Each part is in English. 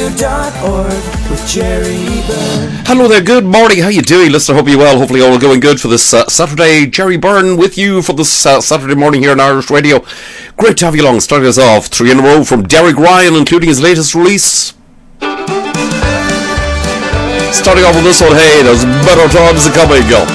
KSRM.org with Jerry Byrne. Hello there, good morning, how you doing? Listen, I hope you're well, hopefully all going good for this Saturday. Jerry Byrne with you for this Saturday morning here on Irish Radio. Great to have you along, starting us off 3 in a row from Derek Ryan, including his latest release. Starting off with this one, hey, there's better times coming, go.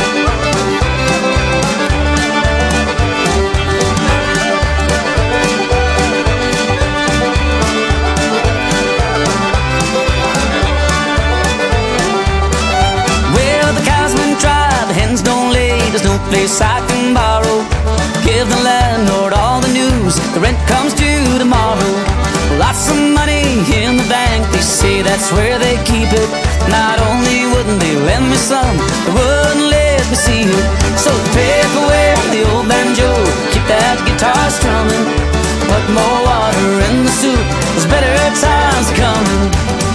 Place I can borrow. Give the landlord all the news. The rent comes due tomorrow. Lots of money in the bank. They say that's where they keep it. Not only wouldn't they lend me some, they wouldn't let me see it. So take away the old banjo, keep that guitar strumming. Put more water in the soup, there's better times coming.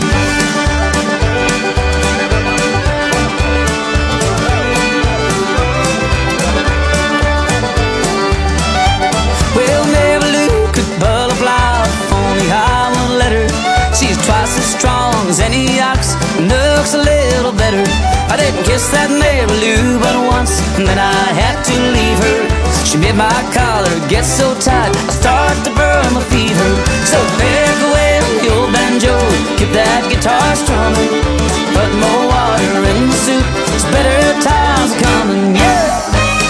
She's twice as strong as any ox, looks a little better. I didn't kiss that Mary Lou but once, and then I had to leave her. She made my collar get so tight, I start to burn my fever. So pick away the old banjo, keep that guitar strumming. Put more water in the soup, it's better times coming, yeah.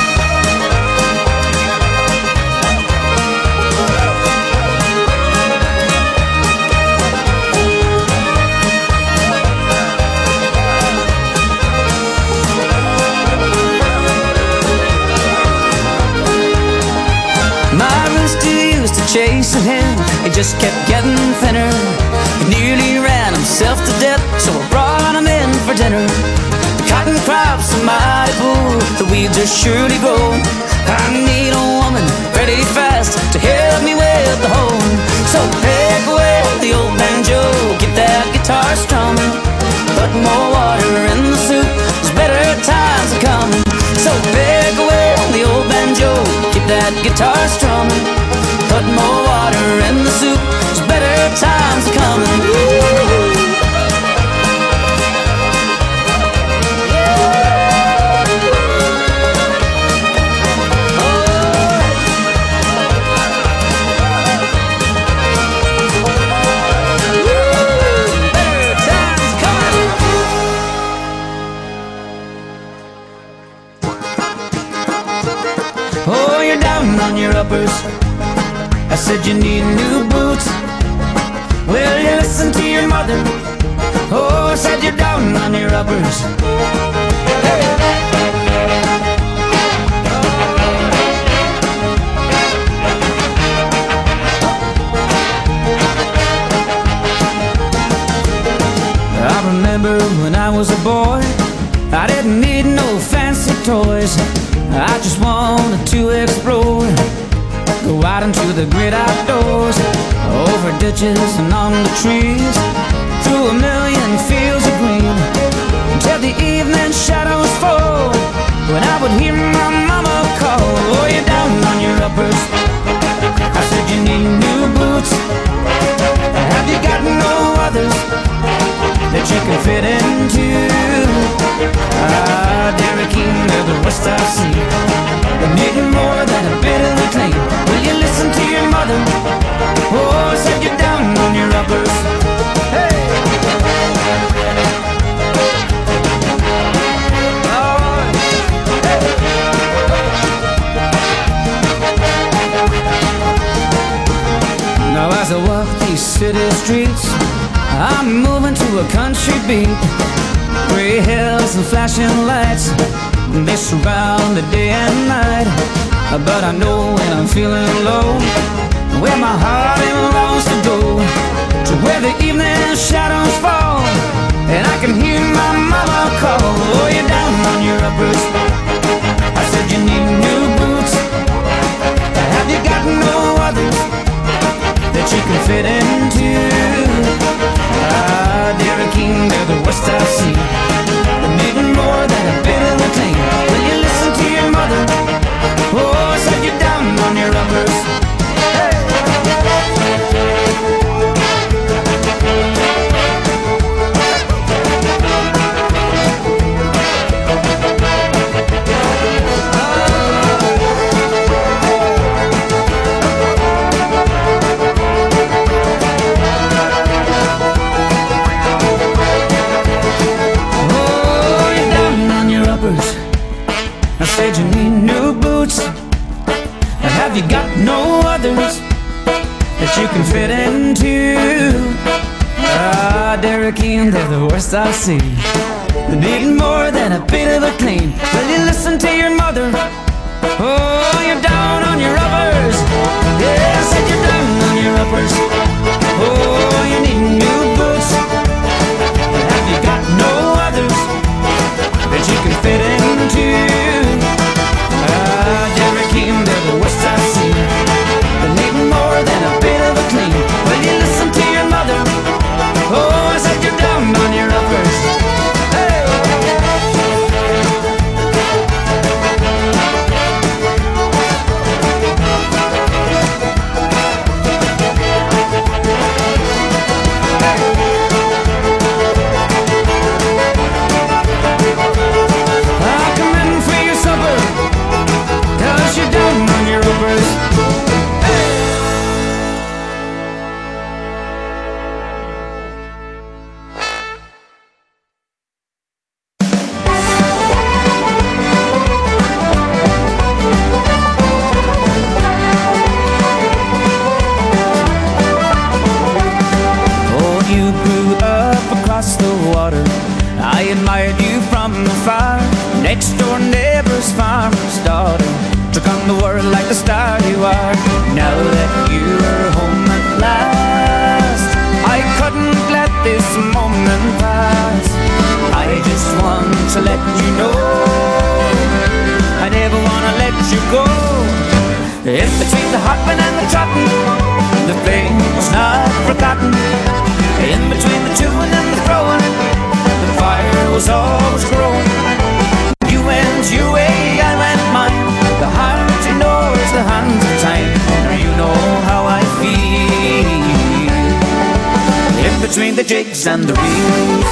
Chasing him, it just kept getting thinner. He nearly ran himself to death, so I brought him in for dinner. The cotton crops are mighty poor, the weeds are surely growing. I need a woman pretty fast to help me with the home. So pick away the old banjo, get that guitar strumming. Put more water in the soup, there's better times are coming. So pick away the old banjo, keep that guitar strumming. Put more water in the soup, there's better times coming. Better times coming. Oh, you're down on your uppers. I said you need new boots. Well, you listen to your mother. Oh, I said you're down on your uppers. Hey. I remember when I was a boy, I didn't need no fancy toys. I just wanted to explore. Go out into the great outdoors, over ditches and on the trees, through a million fields of green, until the evening shadows fall. When I would hear my mama call, oh, you're down on your uppers. I said you need new boots. Have you got no others that you can fit into? Ah, Derek King of the West I see, you're needing more than a bit of the clean. Will you listen to your mother? Oh, I said you're down on your uppers. Hey! Oh, hey! Now as I walk these city streets, I'm moving to a country beat. Gray hills and flashing lights, they surround the day and night. But I know when I'm feeling low, where my heart longs to go, to where the evening shadows fall, and I can hear my mama call, oh, you're down on your uppers. I said you need new boots. Have you got no others that you can fit into? Ah, Derek King of the West I see, you're needing more than a bit of the clean. Will you listen to your mother? Oh, I said you're down on your uppers. Hey! need new boots? Have you got no others that you can fit into? Ah, Derek Keane, they're the worst I see. They need more than a bit of a clean. Will you listen to your mother? Oh, you're down on your uppers. Yeah, I said you're down on your uppers. Oh, you need new boots. Have you got no others that you can fit into? Ah, Derek Keane, they're the worst I see. They need more than a bit of a clean. Will you listen to your mother? Oh, I said you're down on your uppers. Hey! I'll come in for your supper, 'cause you're down on your uppers. Oh, you grew up across the water. I admired you from afar. Next door neighbor's farmer's daughter took on the world like the star you are. Now that you're home at last, I couldn't let this moment pass. I just want to let you know I never want to let you go. In between the hopping and the trotting, the flame was not forgotten. In between the chewing and the throwing, the fire was always growing. You went your way, I went mine. The heart ignores the hands of time. Now you know how I feel. In between the jigs and the reels.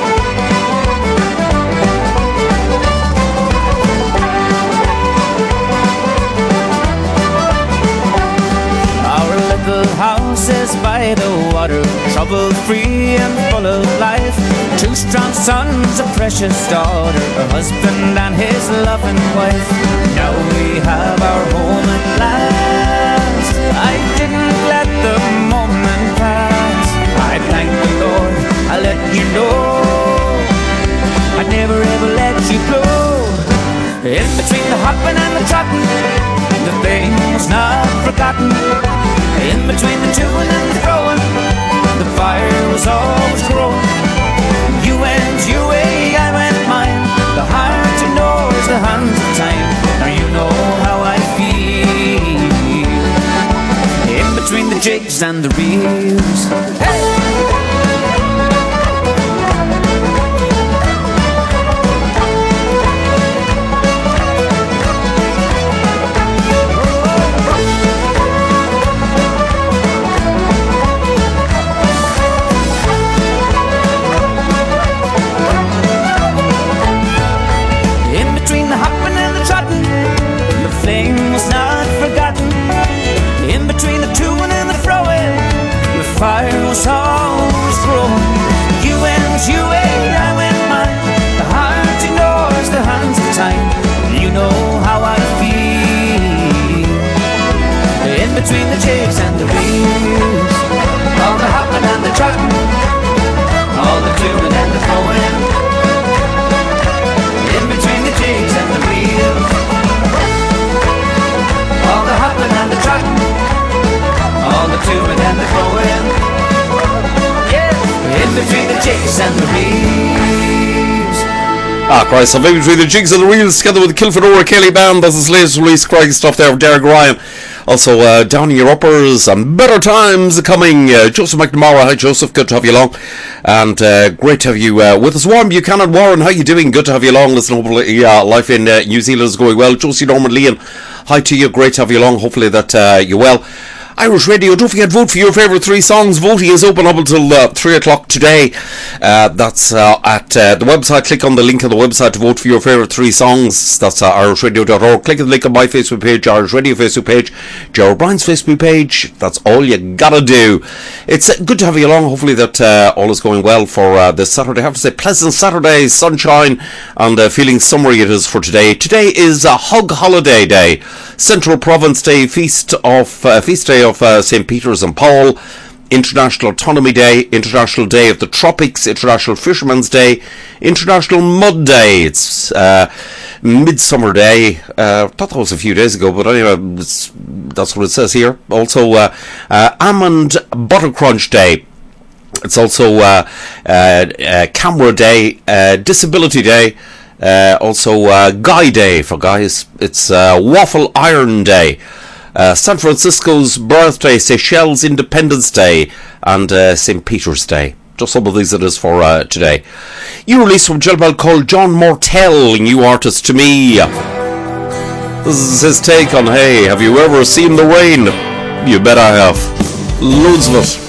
Our little house is by the water, trouble-free and full of life. Two strong sons, a precious daughter, a husband and his loving wife. Now we have our home at last. I didn't let the moment pass. I thank the Lord, I let you know I'd never ever let you go. In between the hopping and the trotting, the thing was not forgotten. In between the chewing and the throwing, the fire was always growing. You went your way, I went mine. The heart ignores the hands of time. Now you know how I feel. In between the jigs and the reels. Hey! Fire was always growing. You went your way, I went mine. The heart ignores the hands of time. You know how I feel. In between the jigs and the reels, all the hopping and the trotting, all the doing and the throwing. In between the jigs and the reels, all the hopping and the trotting, all the doing and the throwing. Yeah, in between the jigs and the reels. Ah, Christ, so maybe between the jigs and the reels, together with the Kilford O'Kelly band. That's his latest release, cracking stuff there of Derek Ryan. Also, Down in Your Uppers and Better Times coming. Joseph McNamara, hi Joseph, good to have you along. And great to have you with us. Warren Buchanan, Warren, how you doing? Good to have you along. Listen, hopefully life in New Zealand is going well. Josie Norman Leon, hi to you, great to have you along. Hopefully that you're well. Irish Radio. Don't forget, vote for your favourite 3 songs. Voting is open up until 3 o'clock today. That's at the website. Click on the link on the website to vote for your favourite 3 songs. That's irishradio.org. Click on the link on my Facebook page, Irish Radio Facebook page, Joe O'Brien's Facebook page. That's all you gotta do. It's good to have you along. Hopefully that all is going well for this Saturday. I have to say, pleasant Saturday, sunshine, and feeling summery it is for today. Today is a Hug Holiday Day, Central Province Day, feast day of St. Peter's and Paul, International Autonomy Day, International Day of the Tropics, International Fisherman's Day, International Mud Day. It's Midsummer Day. Thought that was a few days ago, but anyway, that's what it says here. Also, Almond Butter Crunch Day. It's also Camera Day, Disability Day, also Guy Day for guys. It's Waffle Iron Day, San Francisco's birthday, Seychelles Independence Day, and St. Peter's Day. Just some of these it is for today. New release from Gentleman called John Mortell, new artist to me. This is his take on, hey, have you ever seen the rain? You bet I have. Loads of it.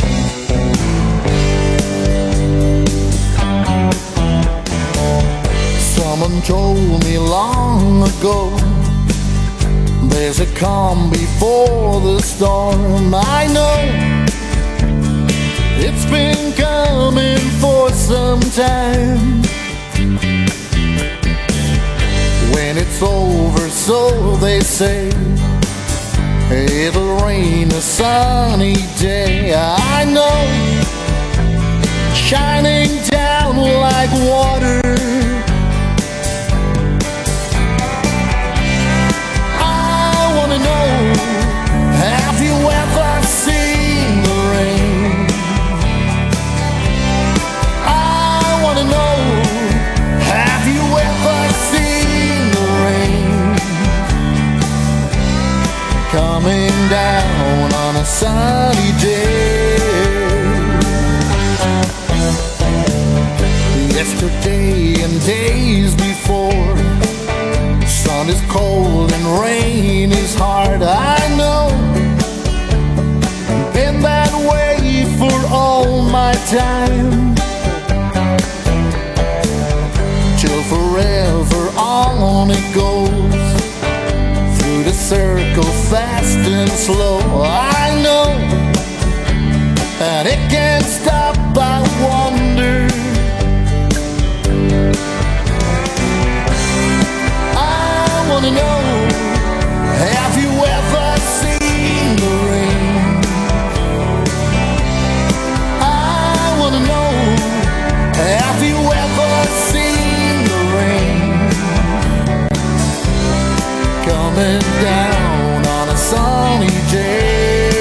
Someone told me long ago, there's a calm before the storm. I know it's been coming for some time. When it's over, so they say, it'll rain a sunny day. I know, shining down like water. I wanna know, have you ever seen the rain? I wanna know, have you ever seen the rain coming down on a sunny day? Yesterday and days before, sun is cold and rain is hard. I know, been that way for all my time, till forever on it goes, through the circle fast and slow. I know that it can't stop, I wonder. I wanna know, have you ever seen the rain? I wanna know, have you ever seen the rain coming down on a sunny day?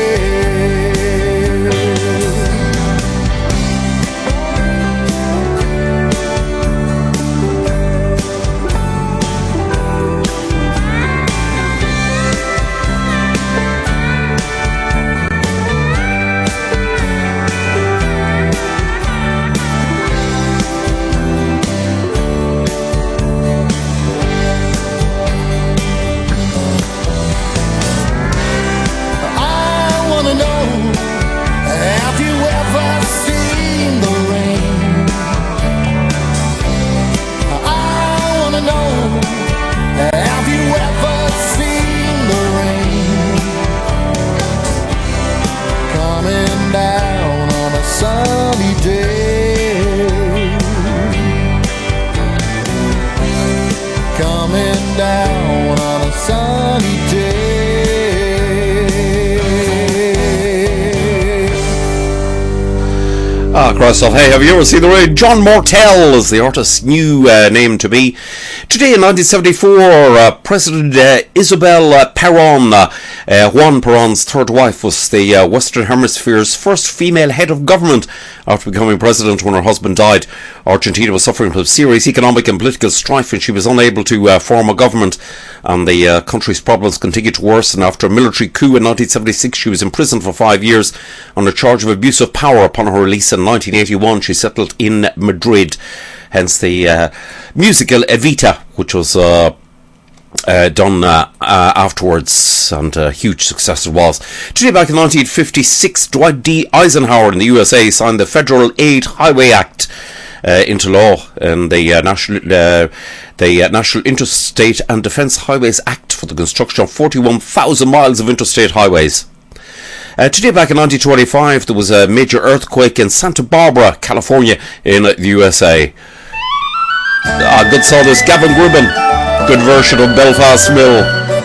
Christ, hey, have you ever seen the rain? John Mortell is the artist's new name to me. Today in 1974, President Isabel Perón, Juan Perón's third wife, was the Western Hemisphere's first female head of government after becoming president when her husband died. Argentina was suffering from serious economic and political strife, and she was unable to form a government, and the country's problems continued to worsen. After a military coup in 1976, she was imprisoned for 5 years on a charge of abuse of power. Upon her release in 1981, she settled in Madrid, hence the musical Evita, which was done afterwards, and a huge success it was. Today, back in 1956, Dwight D. Eisenhower in the USA signed the Federal Aid Highway Act into law, and the National Interstate and Defence Highways Act for the construction of 41,000 miles of interstate highways. Today, back in 1925, there was a major earthquake in Santa Barbara, California, in the USA. Good song, this Gavin Gribben. Good version of Belfast Mill.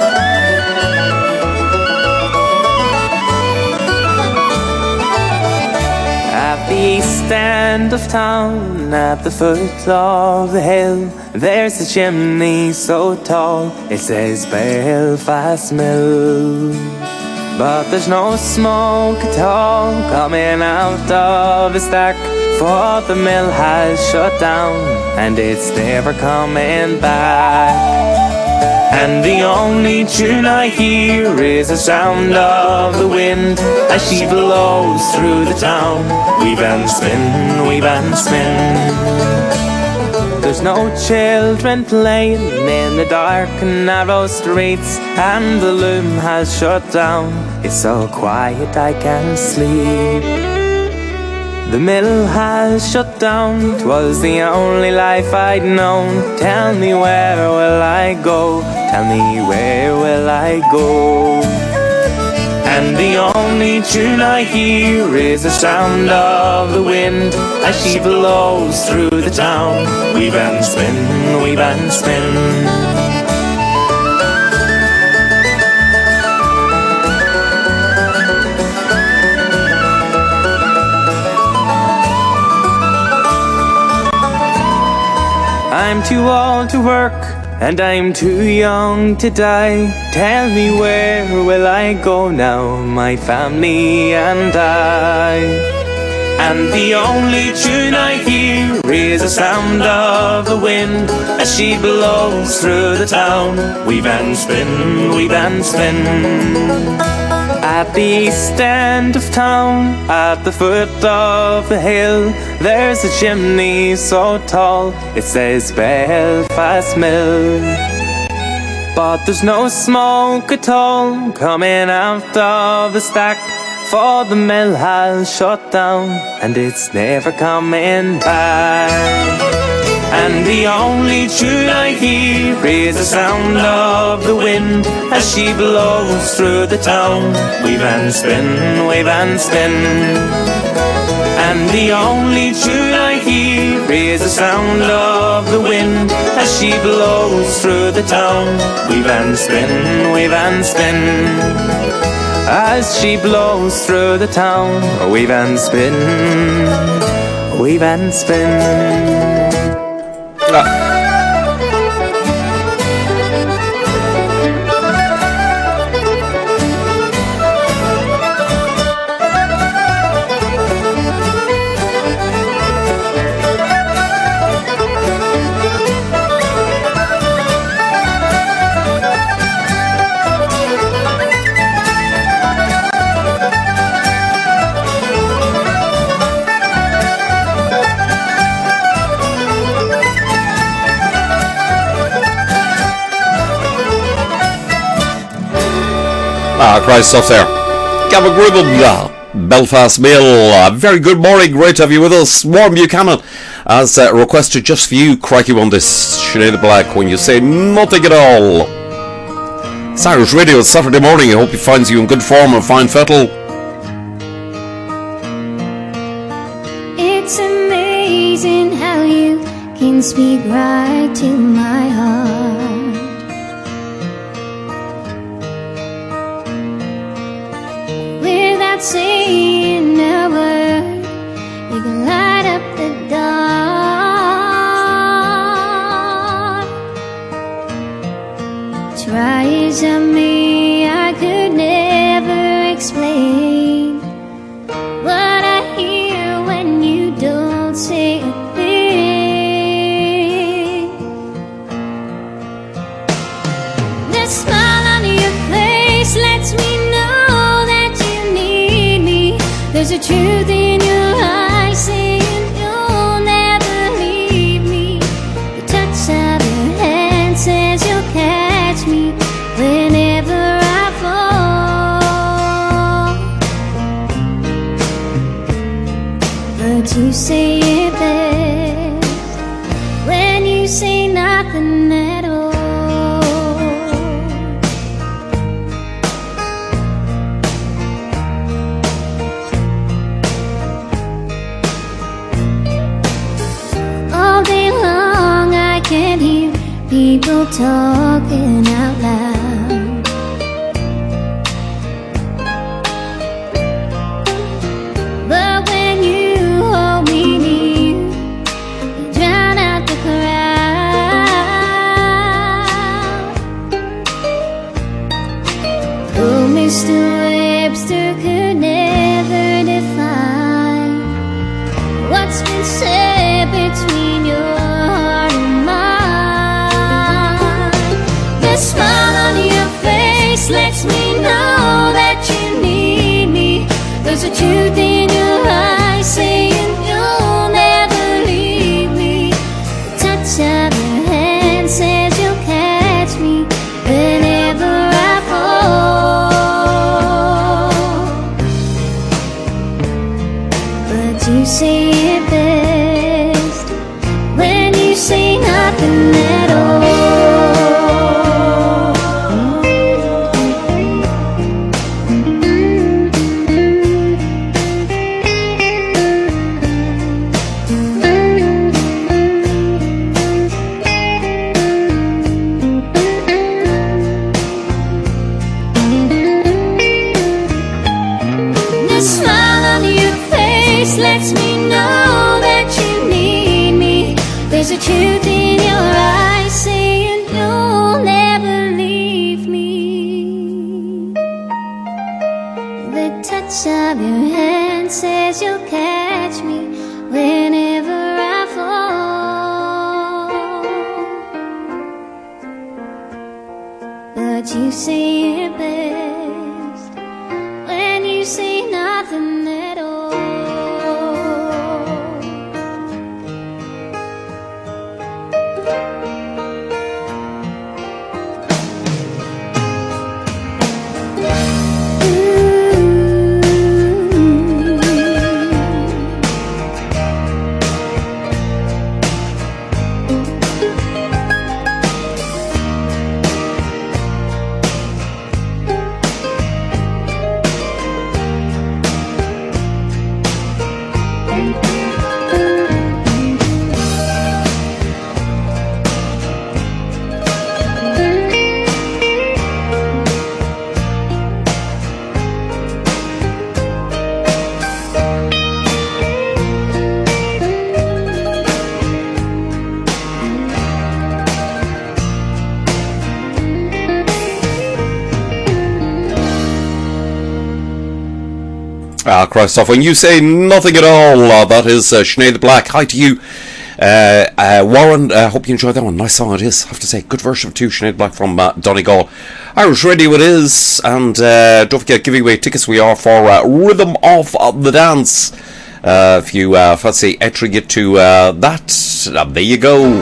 At the east end of town, at the foot of the hill, there's a chimney so tall, it says Belfast Mill. But there's no smoke at all coming out of the stack, for the mill has shut down and it's never coming back. And the only tune I hear is the sound of the wind as she blows through the town. Weave and spin, weave and spin. There's no children playing in the dark and narrow streets, and the loom has shut down. It's so quiet I can't sleep. The mill has shut down, 'twas the only life I'd known. Tell me where will I go? Tell me where will I go? And the only tune I hear is the sound of the wind as she blows through the town. Weave and spin, weave and spin. I'm too old to work and I'm too young to die. Tell me where will I go now, my family and I? And the only tune I hear is the sound of the wind as she blows through the town. Weave and spin, weave and spin. At the east end of town, at the foot of the hill, there's a chimney so tall, it says Belfast Mill. But there's no smoke at all coming out of the stack, for the mill has shut down and it's never coming back. And the only tune I hear is the sound of the wind as she blows through the town. Weave and spin, weave and spin. And the only tune I hear is the sound of the wind as she blows through the town. Weave and spin, weave and spin. As she blows through the town, weave and spin, weave and spin. Great stuff there. Gavin Gribben, Belfast Mill. Very good morning, great to have you with us. Warren Buchanan has requested just for you, crikey one, this Sinead Black, When You Say Nothing at All. It's Irish Radio, it's Saturday morning. I hope it finds you in good form and fine fettle. It's amazing how you can speak right to my heart. Without saying a word, you can light up the dark. Try as I may, I could never explain what I hear when you don't say a thing. The smile on your face lets me know that you need me. There's a truth in your eyes saying you'll never leave me. The touch of your hand says you'll catch but you say it best when you say nothing at all. All day long I can't hear people talking out loud, but when you hold me near, you drown out the crowd. Oh, Mr. Webster could never define what's been said between your heart and mine. The smile on your face lets me know that you need me. There's a truth in your eyes saying you'll never leave me. The touch of your hand says you'll catch me whenever I fall. But you say it best when you say nothing at all. The smile on your face lets me know that you need me. There's a truth in your eyes saying you'll never leave me. The touch of your hand says you'll catch me whenever I fall. But you say it best when you say nothing at all. Christoph, when you say nothing at all, that is Sinead the Black. Hi to you, Warren. Hope you enjoyed that one. Nice song it is, I have to say. Good version of Sinead Black from Donegal. Irish Radio it is, and don't forget, giving away tickets we are for Rhythm of the Dance. If you fancy entering it to that, there you go.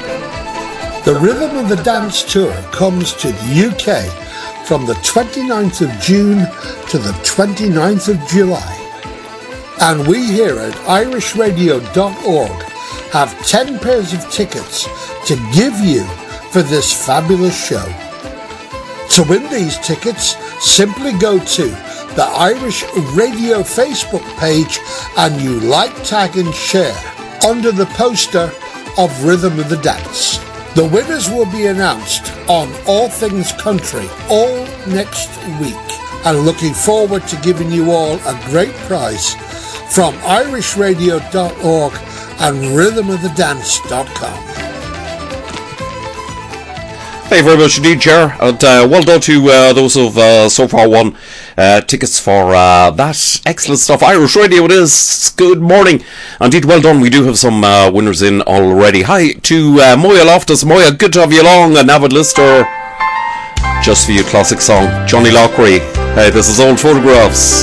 The Rhythm of the Dance Tour comes to the UK from the 29th of June to the 29th of July. And we here at irishradio.org have 10 pairs of tickets to give you for this fabulous show. To win these tickets, simply go to the Irish Radio Facebook page and you like, tag and share under the poster of Rhythm of the Dance. The winners will be announced on All Things Country all next week, and looking forward to giving you all a great prize from irishradio.org and rhythmofthedance.com. Thank you very much indeed, Ger, and well done to those who've so far won tickets for that excellent stuff. Irish Radio it is. Good morning. Indeed, well done. We do have some winners in already. Hi to Moya Loftus. Moya, good to have you along, an avid listener. Just for you, classic song, Johnny Lockery. Hey, this is Old Photographs.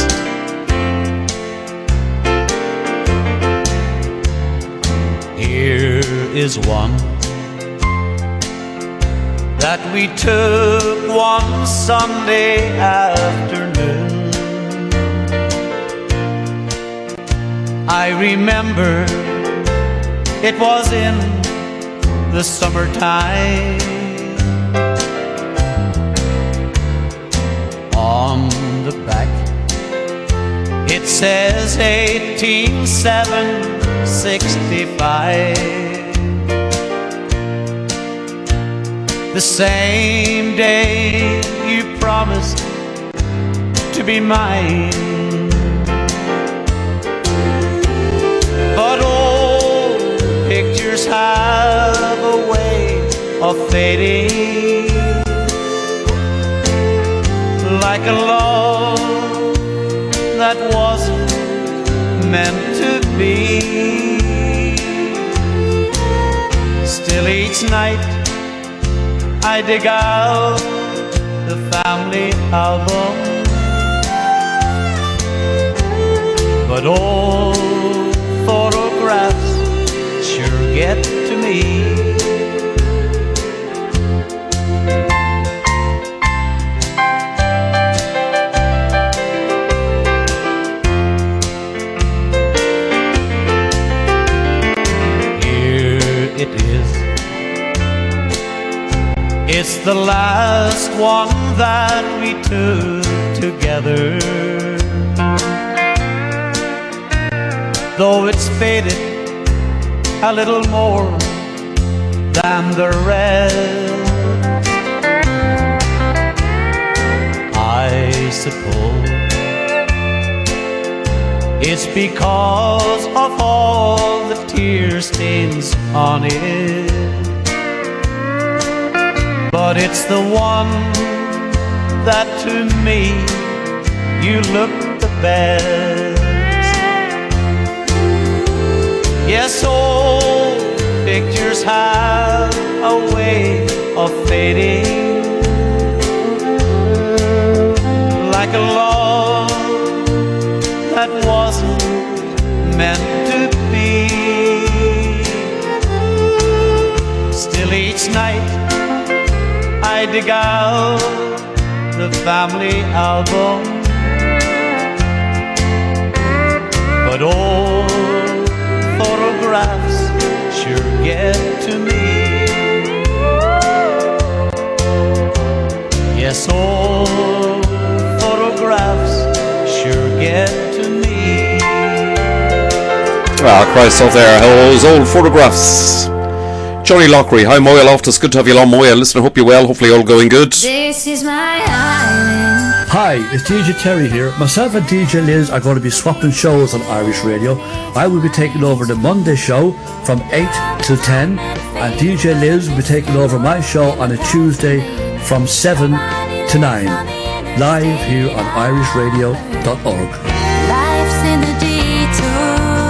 Here is one that we took one Sunday afternoon. I I remember it was in the summertime. On the back it says 18765. The same day you promised to be mine. But old pictures have a way of fading, like a love that wasn't meant to be. Still each night I dig out the family album, but old photographs sure get to me. Here it is. It's the last one that we took together. Though it's faded a little more than the rest, I suppose it's because of all the tear stains on it. But it's the one that to me you look the best. Yes, old pictures have a way of fading, like a love that wasn't meant to be. Still each night I dig out the family album, but old photographs sure get to me. Yes, old photographs sure get to me. Ah, Christ out there, those old photographs. Johnny Lockery, hi Moya Loftus, good to have you along Moya. Listen, I hope you're well, hopefully all going good. This is my island. Hi, it's DJ Terry here. Myself and DJ Liz are going to be swapping shows on Irish Radio. I will be taking over the Monday show from 8 till 10, and DJ Liz will be taking over my show on a Tuesday from 7 to 9, live here on irishradio.org. Life's in a detour.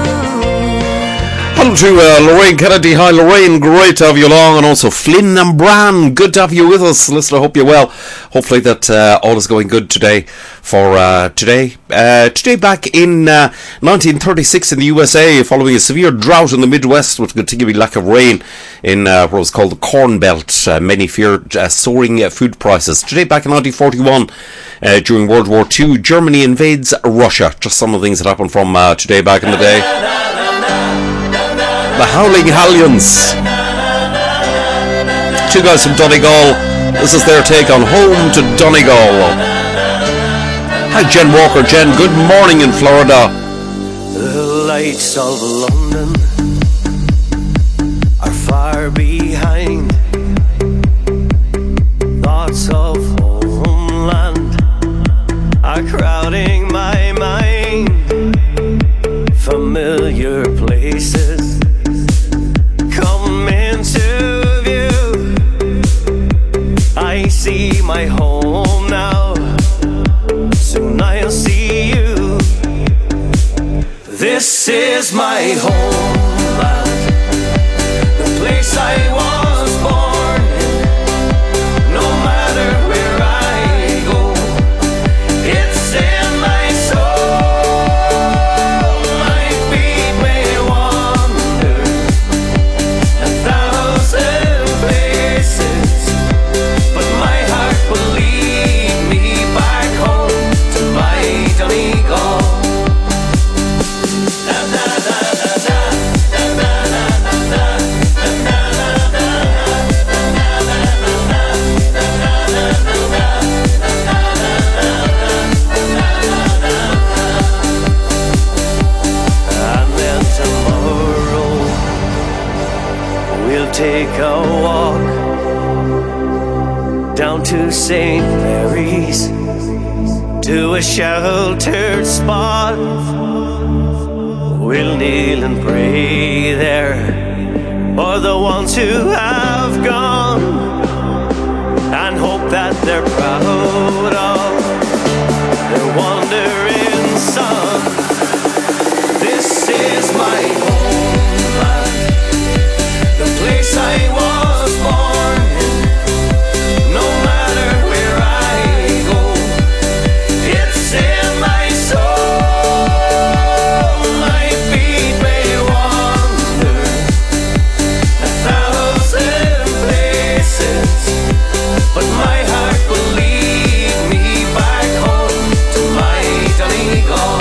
Hello to Lorraine Kennedy. Hi Lorraine, great to have you along, and also Flynn and Bran, good to have you with us. Listen, I hope you're well. Hopefully that all is going good today for today. Today back in 1936 in the USA, following a severe drought in the Midwest with continuing lack of rain in what was called the Corn Belt. Many feared soaring food prices. Today back in 1941, during World War II, Germany invades Russia. Just some of the things that happened from today back in the day. The Howling Hallions, two guys from Donegal. This is their take on Home to Donegal. Hi Jen Walker. Jen, good morning in Florida. The lights of London are far behind. Thoughts of homeland are crowding my mind. Familiar places come into view. I see my home now, soon I'll see you. This is my homeland, the place I was born. No matter where I go, it's in my soul. My feet may wander 1,000 places, but my heart will lead me back home to my Donegal. Da, da, da. St. Mary's to a sheltered spot. We'll kneel and pray there for the ones who have gone, and hope that they're proud of their wandering son. This is my homeland, the place I was born in. No matter where I go, it's in my soul. My feet may wander 1,000 places, but my heart will lead me back home to my Donegal.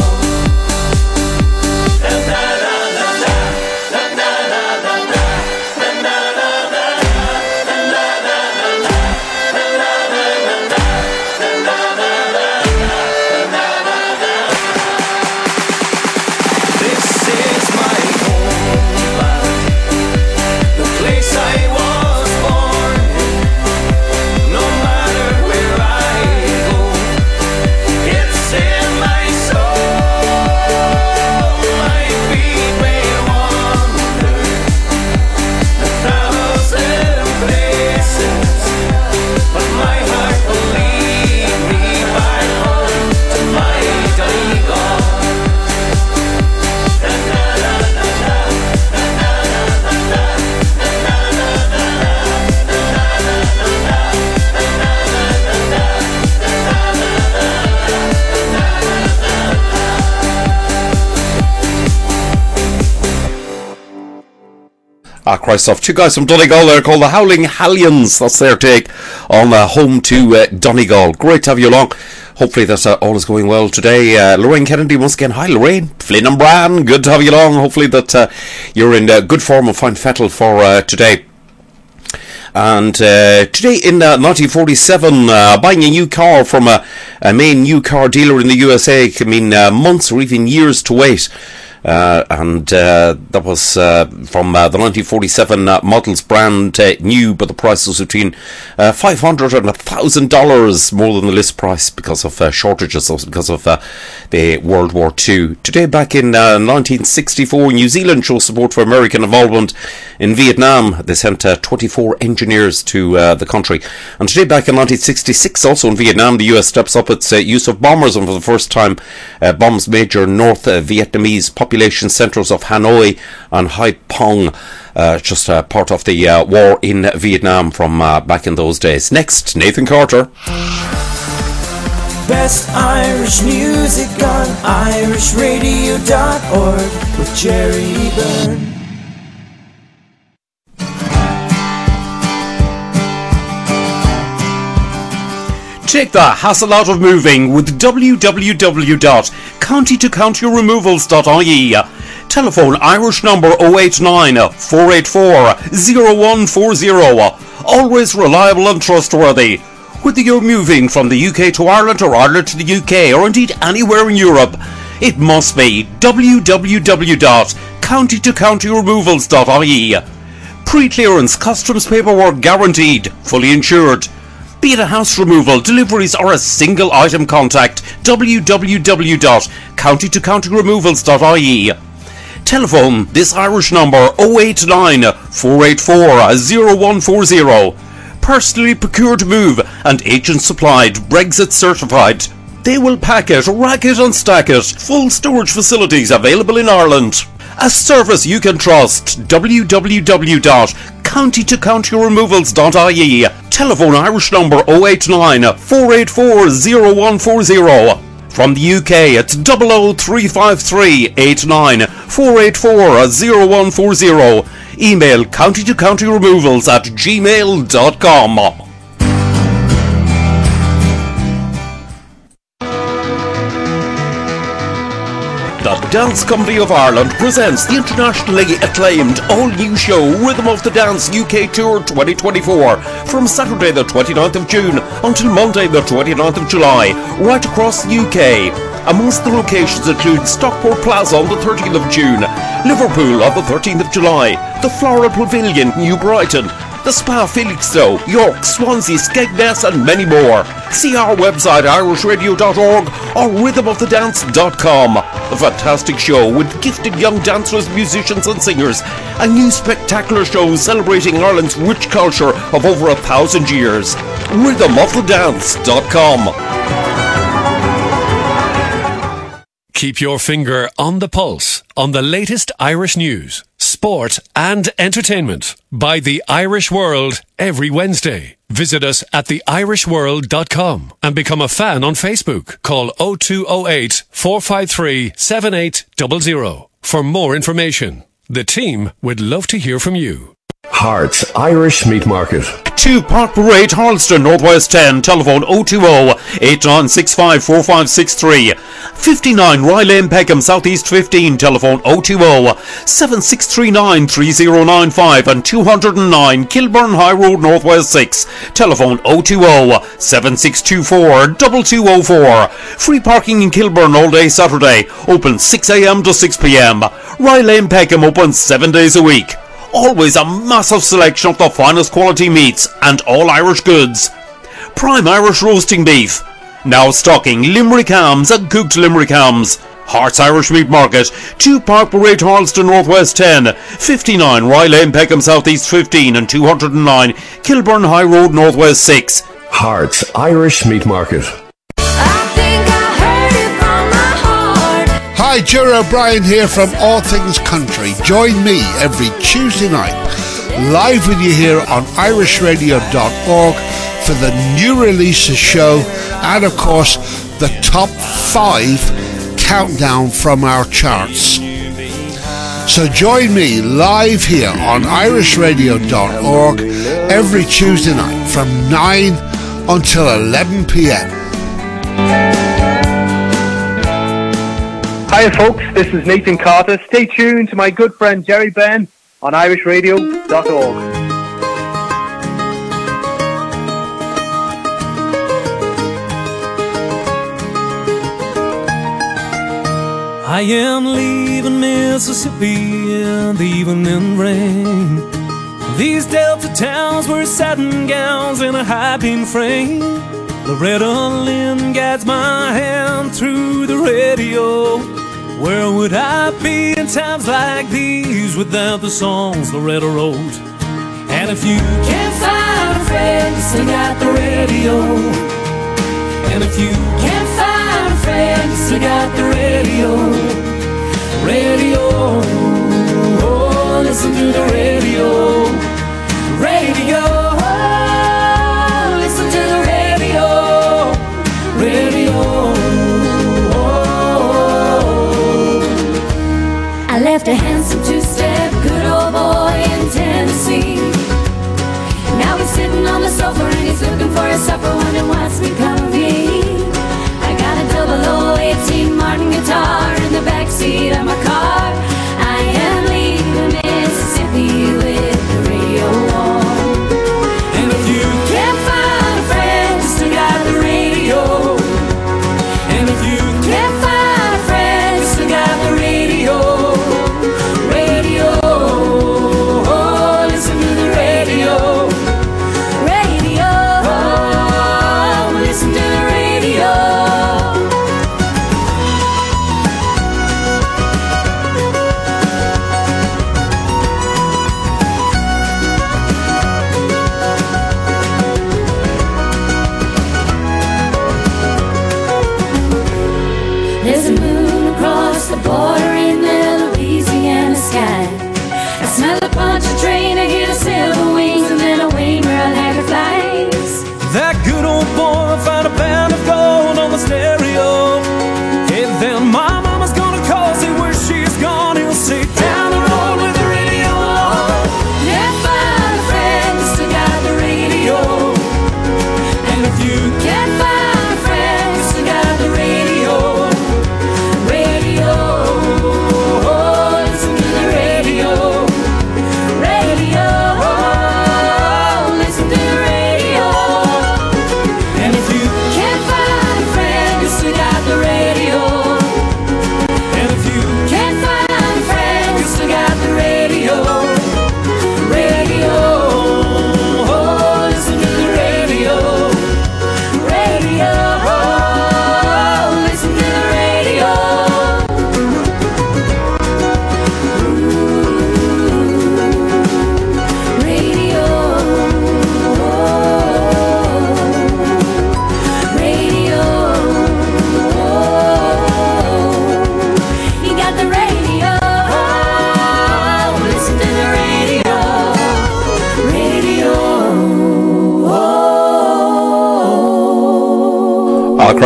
Christoph, two guys from Donegal there called the Howling Hallions. That's their take on home to Donegal. Great to have you along. Hopefully that all is going well today. Lorraine Kennedy once again. Hi Lorraine. Flynn and Bran, good to have you along. Hopefully that you're in good form and fine fettle for today. And today in 1947, buying a new car from a main new car dealer in the USA can mean months or even years to wait. That was from the 1947 models, brand new, but the price was between $500 and $1,000 more than the list price because of shortages, also because of the World War II. Today, back in 1964, New Zealand shows support for American involvement in Vietnam. They sent 24 engineers to the country. And today, back in 1966, also in Vietnam, the US steps up its use of bombers, and for the first time, bombs major North Vietnamese population centres of Hanoi and Hai Phong, just part of the war in Vietnam from back in those days. Next, Nathan Carter. Best Irish music on irishradio.org with Jerry Byrne. Take the hassle out of moving with www.countytocountyremovals.ie. Telephone Irish number 089 484 0140. Always reliable and trustworthy. Whether you're moving from the UK to Ireland or Ireland to the UK or indeed anywhere in Europe, it must be www.countytocountyremovals.ie. Pre-clearance customs paperwork guaranteed, fully insured. Be it a house removal, deliveries or a single item, contact www.countytocountyremovals.ie. Telephone this Irish number 089 484 0140. Personally procured move and agent supplied, Brexit certified. They will pack it, rack it and stack it. Full storage facilities available in Ireland. A service you can trust. www.countytocountyremovals.ie. Telephone Irish number 089 484 0140. From the UK, it's 00353 89 484 0140. Email countytocountyremovals@gmail.com. The Dance Company of Ireland presents the internationally acclaimed all-new show Rhythm of the Dance UK Tour 2024 from Saturday the 29th of June until Monday the 29th of July, right across the UK. Amongst the locations include Stockport Plaza on the 13th of June, Liverpool on the 13th of July, the Floral Pavilion, New Brighton, the Spa Felixstowe, York, Swansea, Skegness and many more. See our website irishradio.org or rhythmoftthedance.com. A fantastic show with gifted young dancers, musicians and singers. A new spectacular show celebrating Ireland's rich culture of over 1,000 years. rhythmoftthedance.com. Keep your finger on the pulse on the latest Irish news, sport and entertainment by The Irish World every Wednesday. Visit us at theirishworld.com and become a fan on Facebook. Call 0208 453 7800 for more information. The team would love to hear from you. Hearts Irish Meat Market. 2 Park Parade, Harleston, Northwest 10, telephone 020-8965-4563. 59 Rye Lane, Peckham, Southeast 15, telephone 020-7639-3095 and 209 Kilburn High Road, Northwest 6, telephone 020-7624-2204. Free parking in Kilburn all day Saturday, open 6 a.m. to 6 p.m. Rye Lane, Peckham, open 7 days a week. Always a massive selection of the finest quality meats and all Irish goods. Prime Irish roasting beef. Now stocking Limerick hams and cooked Limerick hams. Hearts Irish Meat Market, 2 Park Parade, Harleston, Northwest 10, 59 Rye Lane, Peckham, Southeast 15 and 209 Kilburn High Road, Northwest 6. Hearts Irish Meat Market. Hi, Jerry O'Brien here from All Things Country. Join me every Tuesday night, live with you here on irishradio.org for the new releases show and, of course, the top 5 countdown from our charts. So join me live here on irishradio.org every Tuesday night from 9 until 11 p.m. Hi folks, this is Nathan Carter. Stay tuned to my good friend Jerry Ben on irishradio.org. I am leaving Mississippi in the evening rain. These Delta towns were satin gowns in a high-beam frame. Loretta Lynn guides my hand through the radio. Where would I be in times like these without the songs Loretta wrote? And if you can't find a friend to sing at the radio, and if you can't find a friend to sing at the radio, oh, listen to the radio, radio, oh, listen to the radio, radio. I left a handsome two-step good old boy in Tennessee. Now he's sitting on the sofa and he's looking for his supper, wondering what's become of me. I got a 0018 Martin guitar in the backseat of my car. I am leaving Mississippi with the radio on.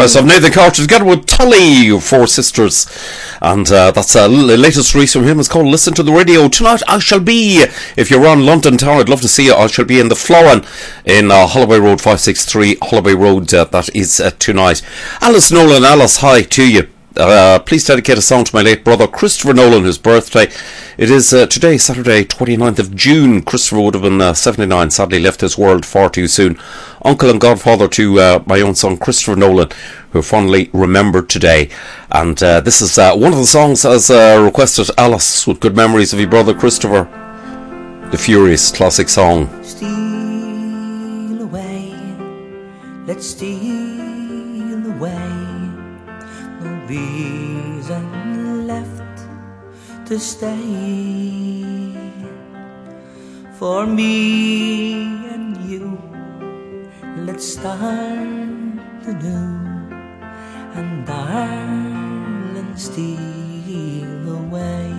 Yes, of Nathan Carter together with Tully, Four Sisters. And that's the latest release from him. It's called Listen to the Radio. Tonight I shall be, if you're on London Town, I'd love to see you. I shall be in the Florin in Holloway Road 563, Holloway Road. That is tonight. Alice Nolan, Alice, hi to you. Please dedicate a song to my late brother Christopher Nolan, whose birthday it is today, Saturday 29th of June. Christopher would have been 79, sadly left this world far too soon. Uncle and godfather to my own son Christopher Nolan, who are fondly remembered today. And this is one of the songs as requested, Alice, with good memories of your brother Christopher. The Furious classic song. Steal away, let's steal away. No reason left to stay. For me and you, let's start anew. And darling, steal away.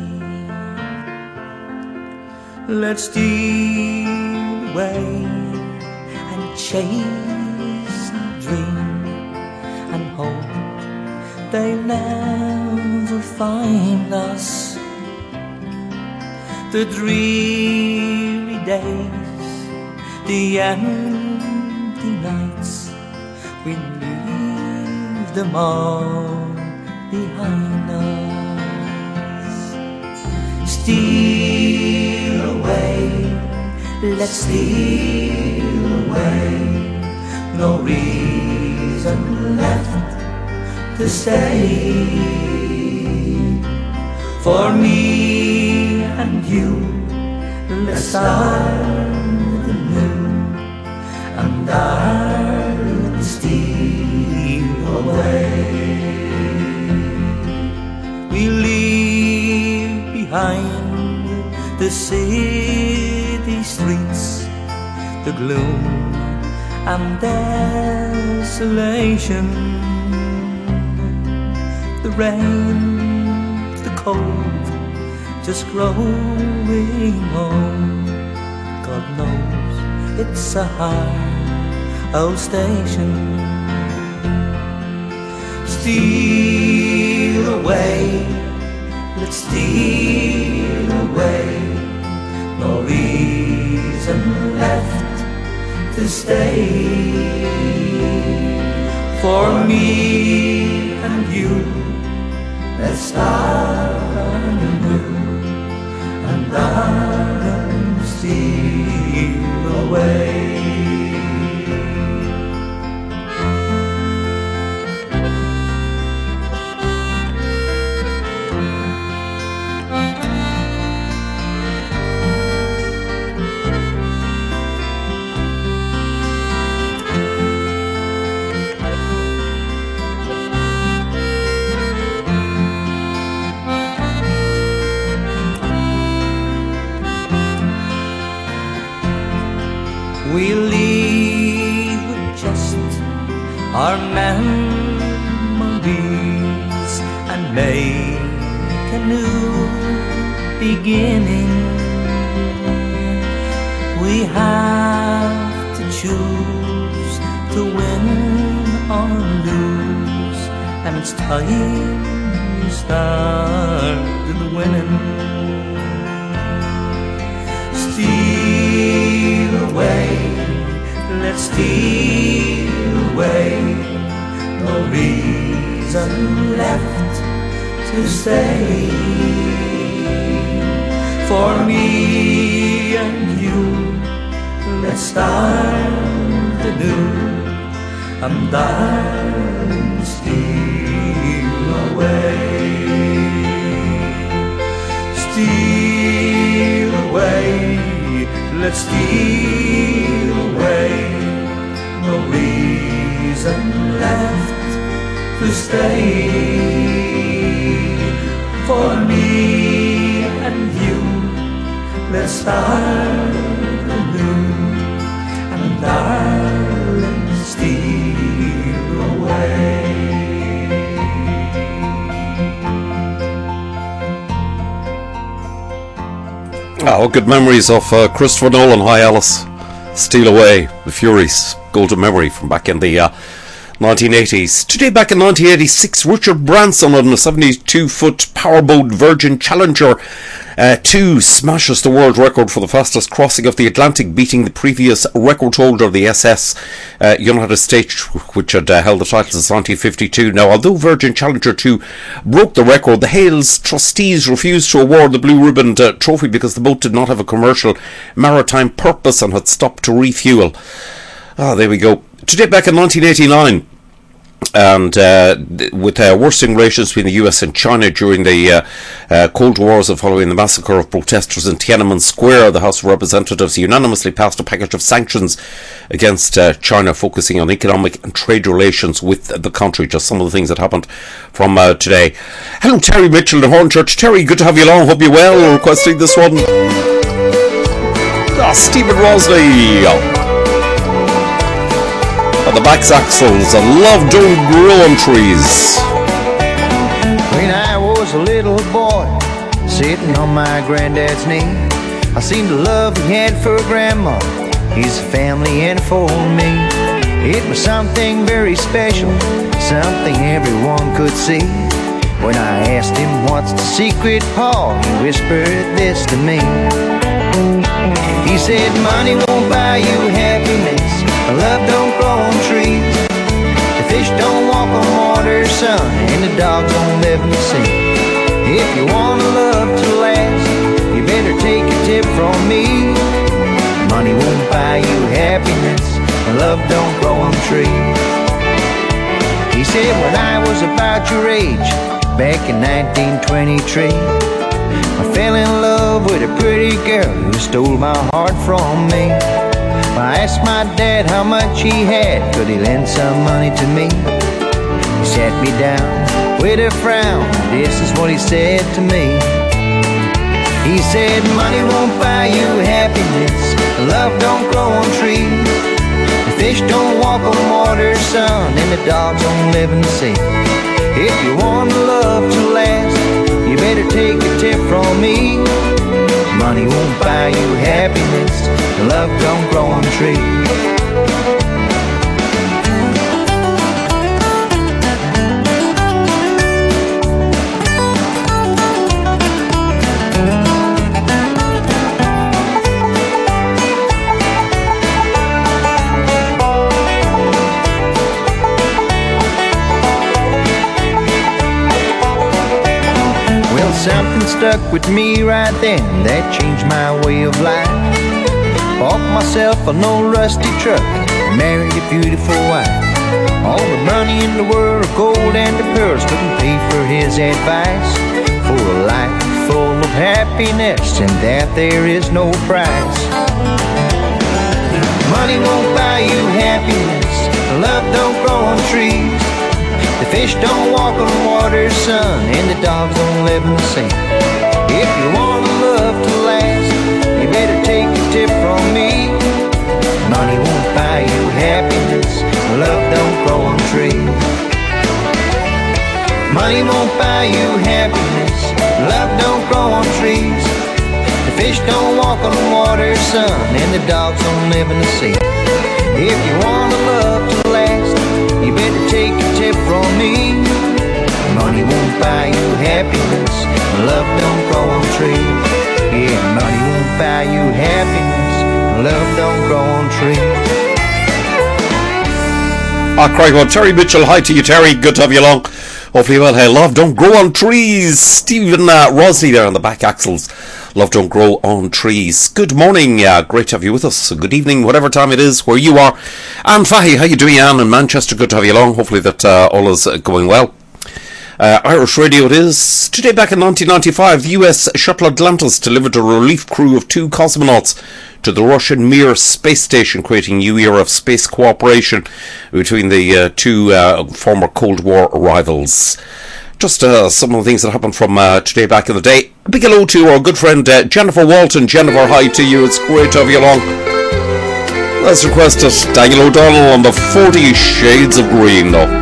Let's steal away and chase a dream and hope they'll never find us. The dreary days, the empty nights, we leave them all behind us. Steal away, let's steal away. No reason left to stay. For me and you, let's start anew. And darling, steal away. We leave behind the city streets, the gloom and desolation, the rain, the cold, just growing old. God knows it's a hard old station. Steal away, let's steal away. No reason left to stay. For me and you, let's start anew. And darling, steal away. We'll leave with just our memories and make a new beginning. We have to choose to win or lose, and it's time we started winning. Steal away, let's steal away. No reason left to stay. For me and you, let's start anew. And darling, steal away. Steal away, let's steal away. No reason left to stay. For me and you, let's start anew. And darling, steal away. Oh, good memories of Christopher Nolan. Hi, Alice. Steal Away, The Furies. Golden memory from back in the 1980s. Today back in 1986, Richard Branson on a 72-foot powerboat Virgin Challenger 2 smashes the world record for the fastest crossing of the Atlantic, beating the previous record holder, the SS United States, which had held the title since 1952. Now, although Virgin Challenger 2 broke the record, the Hales trustees refused to award the Blue Ribbon trophy because the boat did not have a commercial maritime purpose and had stopped to refuel. There we go. Today back in 1989, and with worsening relations between the US and China during the Cold Wars and following the massacre of protesters in Tiananmen Square, the House of Representatives unanimously passed a package of sanctions against China, focusing on economic and trade relations with the country. Just some of the things that happened from today. Hello, Terry Mitchell in Hornchurch. Terry, good to have you along. Hope you're well. Requesting this one. Stephen Rosley. The Bax Axles and Love Don't Grow on Trees. When I was a little boy, sitting on my granddad's knee, I seen the love he had for grandma, his family and for me. It was something very special, something everyone could see. When I asked him what's the secret, Pa, he whispered this to me. He said money won't buy you happiness, love don't grow on trees, the fish don't walk on water, son, and the dogs don't live in the sea. If you want love to last, you better take a tip from me. Money won't buy you happiness, love don't grow on trees. He said when I was about your age, back in 1923, I fell in love with a pretty girl who stole my heart from me. I asked my dad how much he had, could he lend some money to me? He sat me down with a frown, this is what he said to me. He said money won't buy you happiness, love don't grow on trees, the fish don't walk on water, son, and the dogs don't live in the sea. If you want love to last, you better take a tip from me. Money won't buy you happiness, love don't grow on trees. Something stuck with me right then that changed my way of life. Bought myself an old rusty truck, married a beautiful wife. All the money in the world, gold and the pearls, couldn't pay for his advice. For a life full of happiness, and that there is no price. Money won't buy you happiness, love don't grow on trees, the fish don't walk on water, son, and the dogs don't live in the sea. If you want love to last, you better take a tip from me. Money won't buy you happiness, love don't grow on trees. Money won't buy you happiness, love don't grow on trees, the fish don't walk on water, son, and the dogs don't live in the sea. If you want love to last, you better take a tip from me. Money won't buy you happiness, love don't grow on trees. Yeah, money won't buy you happiness, love don't grow on trees. Craig, Terry Mitchell, hi to you, Terry, good to have you along. Hopefully well. Hey, love don't grow on trees. Stephen Rosley there on the Back Axles. Love don't grow on trees. Good morning, great to have you with us. Good evening, whatever time it is where you are. Anne Fahy, how you doing, Anne, in Manchester? Good to have you along. Hopefully that all is going well. Irish Radio it is. Today back in 1995, the US shuttle Atlantis delivered a relief crew of 2 cosmonauts to the Russian Mir space station, creating a new era of space cooperation between the two former Cold War rivals. Just some of the things that happened from today back in the day. A big hello to our good friend Jennifer Walton. Jennifer, hi to you. It's great to have you along. Let's request it. Daniel O'Donnell on the 40 Shades of Green, though.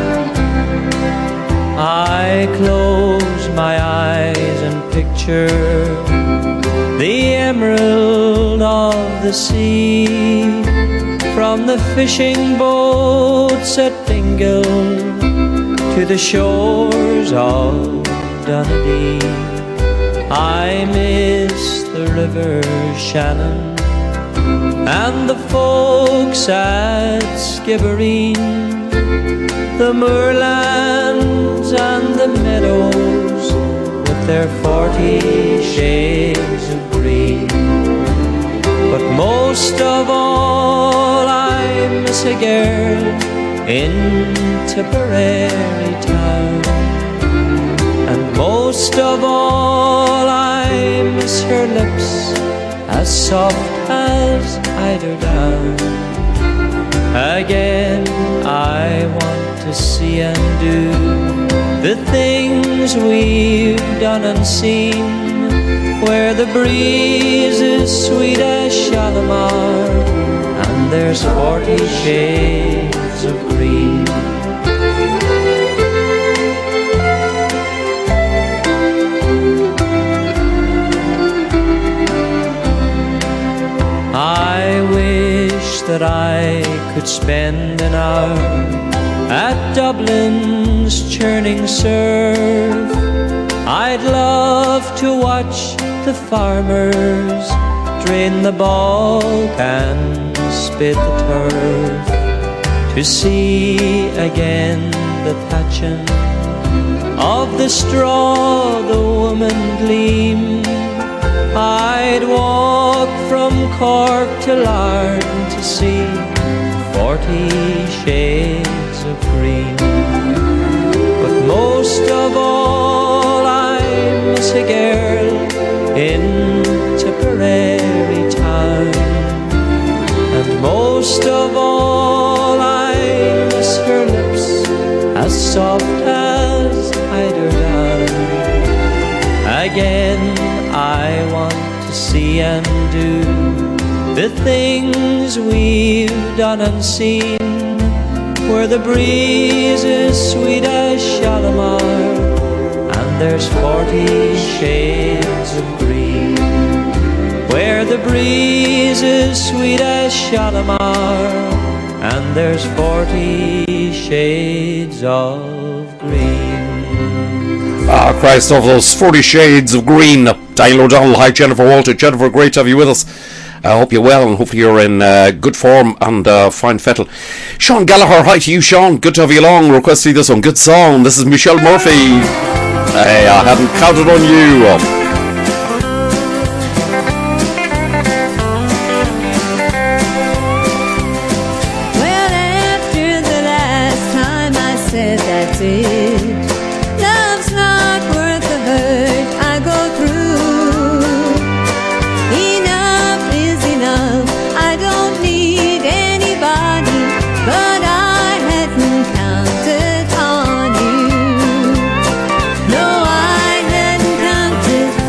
I close my eyes and picture the emerald of the sea, from the fishing boat setting Donegal to the shores of Dundee. I miss the river Shannon and the folks at Skibbereen, the moorlands and the meadows with their 40 shades of green. But most of all I miss a girl in Tipperary town, and most of all I miss her lips as soft as eiderdown. Again I want to see and do the things we've done and seen, where the breeze is sweet as Shalimar and there's 40 shades of green. I wish that I could spend an hour at Dublin's churning surf. I'd love to watch the farmers drain the bog and spit the turf, to see again the thatching of the straw the women gleam. I'd walk from Cork to Larne to see 40 shades of green. But most of all I miss a girl in Tipperary town, and most of all I miss her lips as soft as eiderdown. Again I want to see and do the things we've done and seen, where the breeze is sweet as Shalimar and there's 40 shades of green. Where the breeze is sweet as Shalimar and there's 40 shades of green. Ah, Christ, of those 40 shades of green. Daniel O'Donnell, hi Jennifer Walter. Jennifer, great to have you with us. I hope you're well and hopefully you're in good form and fine fettle. Sean Gallagher, hi to you Sean, good to have you along. Requesting this one, good song. This is Michelle Murphy. Hey, I hadn't counted on you. No, I hadn't counted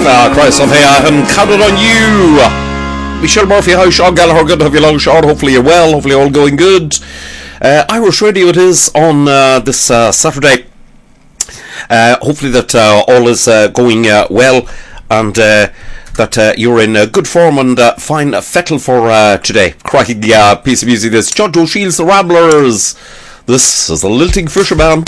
Christ of Hey, and counted on you. Michelle Murphy, how Sean Gallagher, good to have you along, Sean. Hopefully you're well, hopefully all going good. Irish Radio it is on this Saturday. Hopefully that all is going well, and that you're in good form and fine fettle for today. Cracking piece of music, this John O'Sheill's The Ramblers. This is The Lilting Fisherman.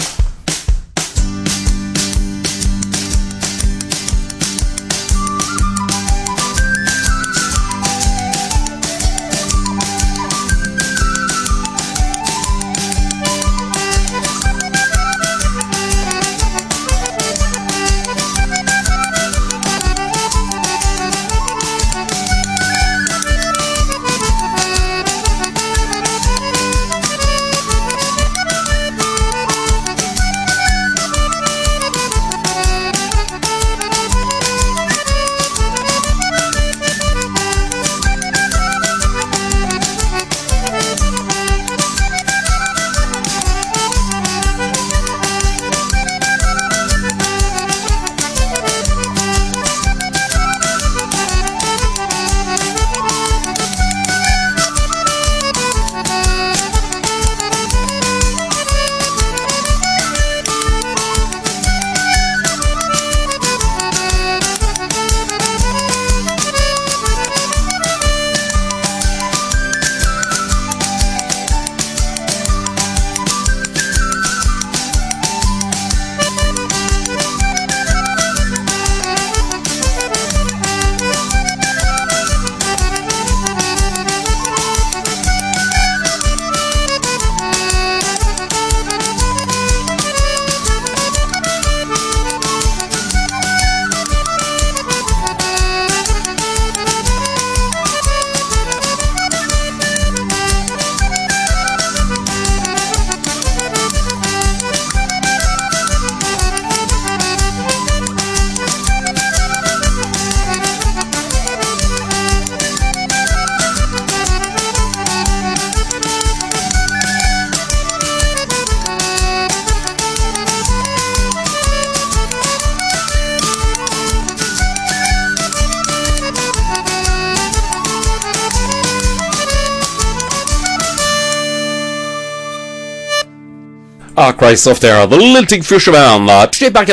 Christ off there, The Lilting Fisherman. Today back in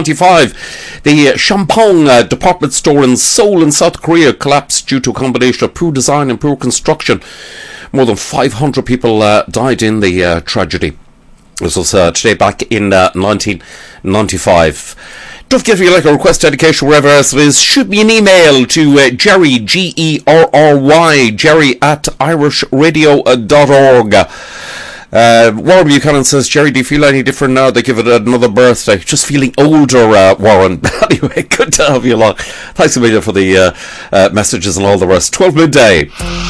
1995, the Champong department store in Seoul in South Korea collapsed due to a combination of poor design and poor construction. More than 500 people died in the tragedy. This was today back in 1995. Don't forget, if you like a request dedication, wherever else it is, shoot me an email to Jerry, Gerry, Jerry at irishradio.org. Warren Buchanan says, Jerry, do you feel any different now they give it another birthday? Just feeling older, Warren. Anyway, good to have you along. Thanks a million for the messages and all the rest. 12 midday.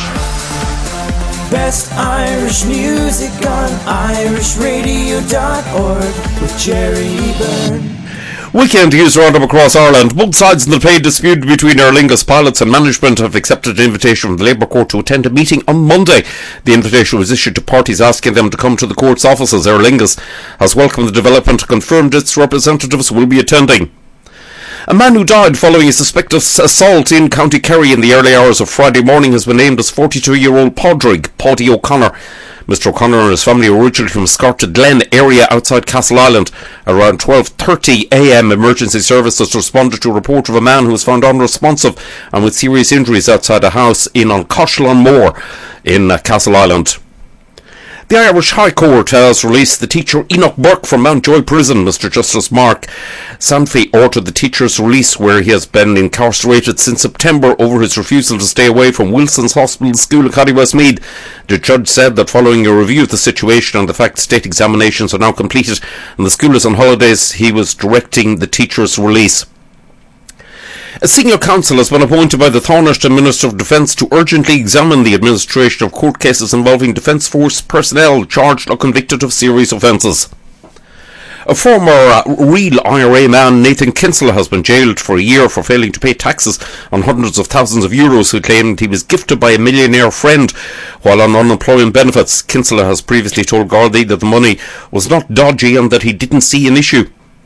Best Irish music on irishradio.org with Jerry Byrne. Weekend use roundup across Ireland. Both sides in the pay dispute between Aer Lingus pilots and management have accepted an invitation from the Labour Court to attend a meeting on Monday. The invitation was issued to parties asking them to come to the court's offices. Aer Lingus has welcomed the development and confirmed its representatives will be attending. A man who died following a suspected assault in County Kerry in the early hours of Friday morning has been named as 42-year-old Padraig Paddy O'Connor. Mr. O'Connor and his family were originally from Scarta Glen area outside Castleisland. Around 12:30 a.m. emergency services responded to a report of a man who was found unresponsive and with serious injuries outside a house in Coshlan Moor in Castleisland. The Irish High Court has released the teacher Enoch Burke from Mountjoy Prison. Mr. Justice Mark Sanfey ordered the teacher's release, where he has been incarcerated since September over his refusal to stay away from Wilson's Hospital School in County Westmeath. The judge said that following a review of the situation and the fact state examinations are now completed and the school is on holidays, he was directing the teacher's release. A senior counsel has been appointed by the Taoiseach Minister of Defence to urgently examine the administration of court cases involving Defence Force personnel charged or convicted of serious offences. A former real IRA man, Nathan Kinsella, has been jailed for a year for failing to pay taxes on hundreds of thousands of euros, who claimed he was gifted by a millionaire friend while on unemployment benefits. Kinsella has previously told Gardaí that the money was not dodgy and that he didn't see an issue.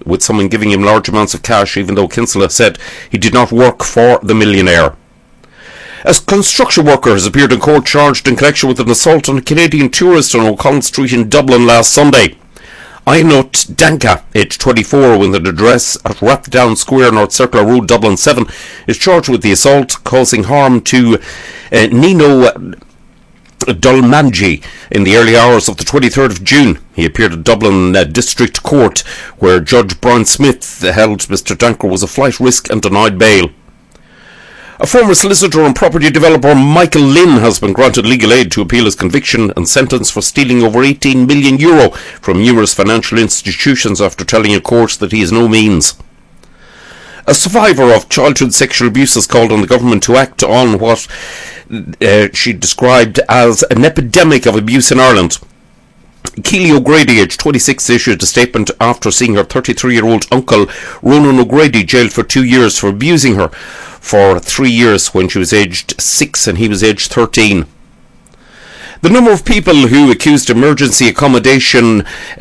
with someone giving him large amounts of cash, even though Kinsella said he did not work for the millionaire. A construction worker has appeared in court charged in connection with an assault on a Canadian tourist on O'Connell Street in Dublin last Sunday. Ainut Danka, aged 24, with an address at Rathdown Square, North Circular Road, Dublin 7, is charged with the assault causing harm to Nino Dolmanji in the early hours of the 23rd of June. He appeared at Dublin District Court, where Judge Brian Smith held Mr. Danker was a flight risk and denied bail. A former solicitor and property developer, Michael Lynn, has been granted legal aid to appeal his conviction and sentence for stealing over €18 million from numerous financial institutions after telling a court that he has no means. A survivor of childhood sexual abuse has called on the government to act on what she described as an epidemic of abuse in Ireland. Keely O'Grady, aged 26, issued a statement after seeing her 33-year-old uncle, Ronan O'Grady, jailed for 2 years for abusing her for 3 years when she was aged 6 and he was aged 13. The number of people who accessed emergency accommodation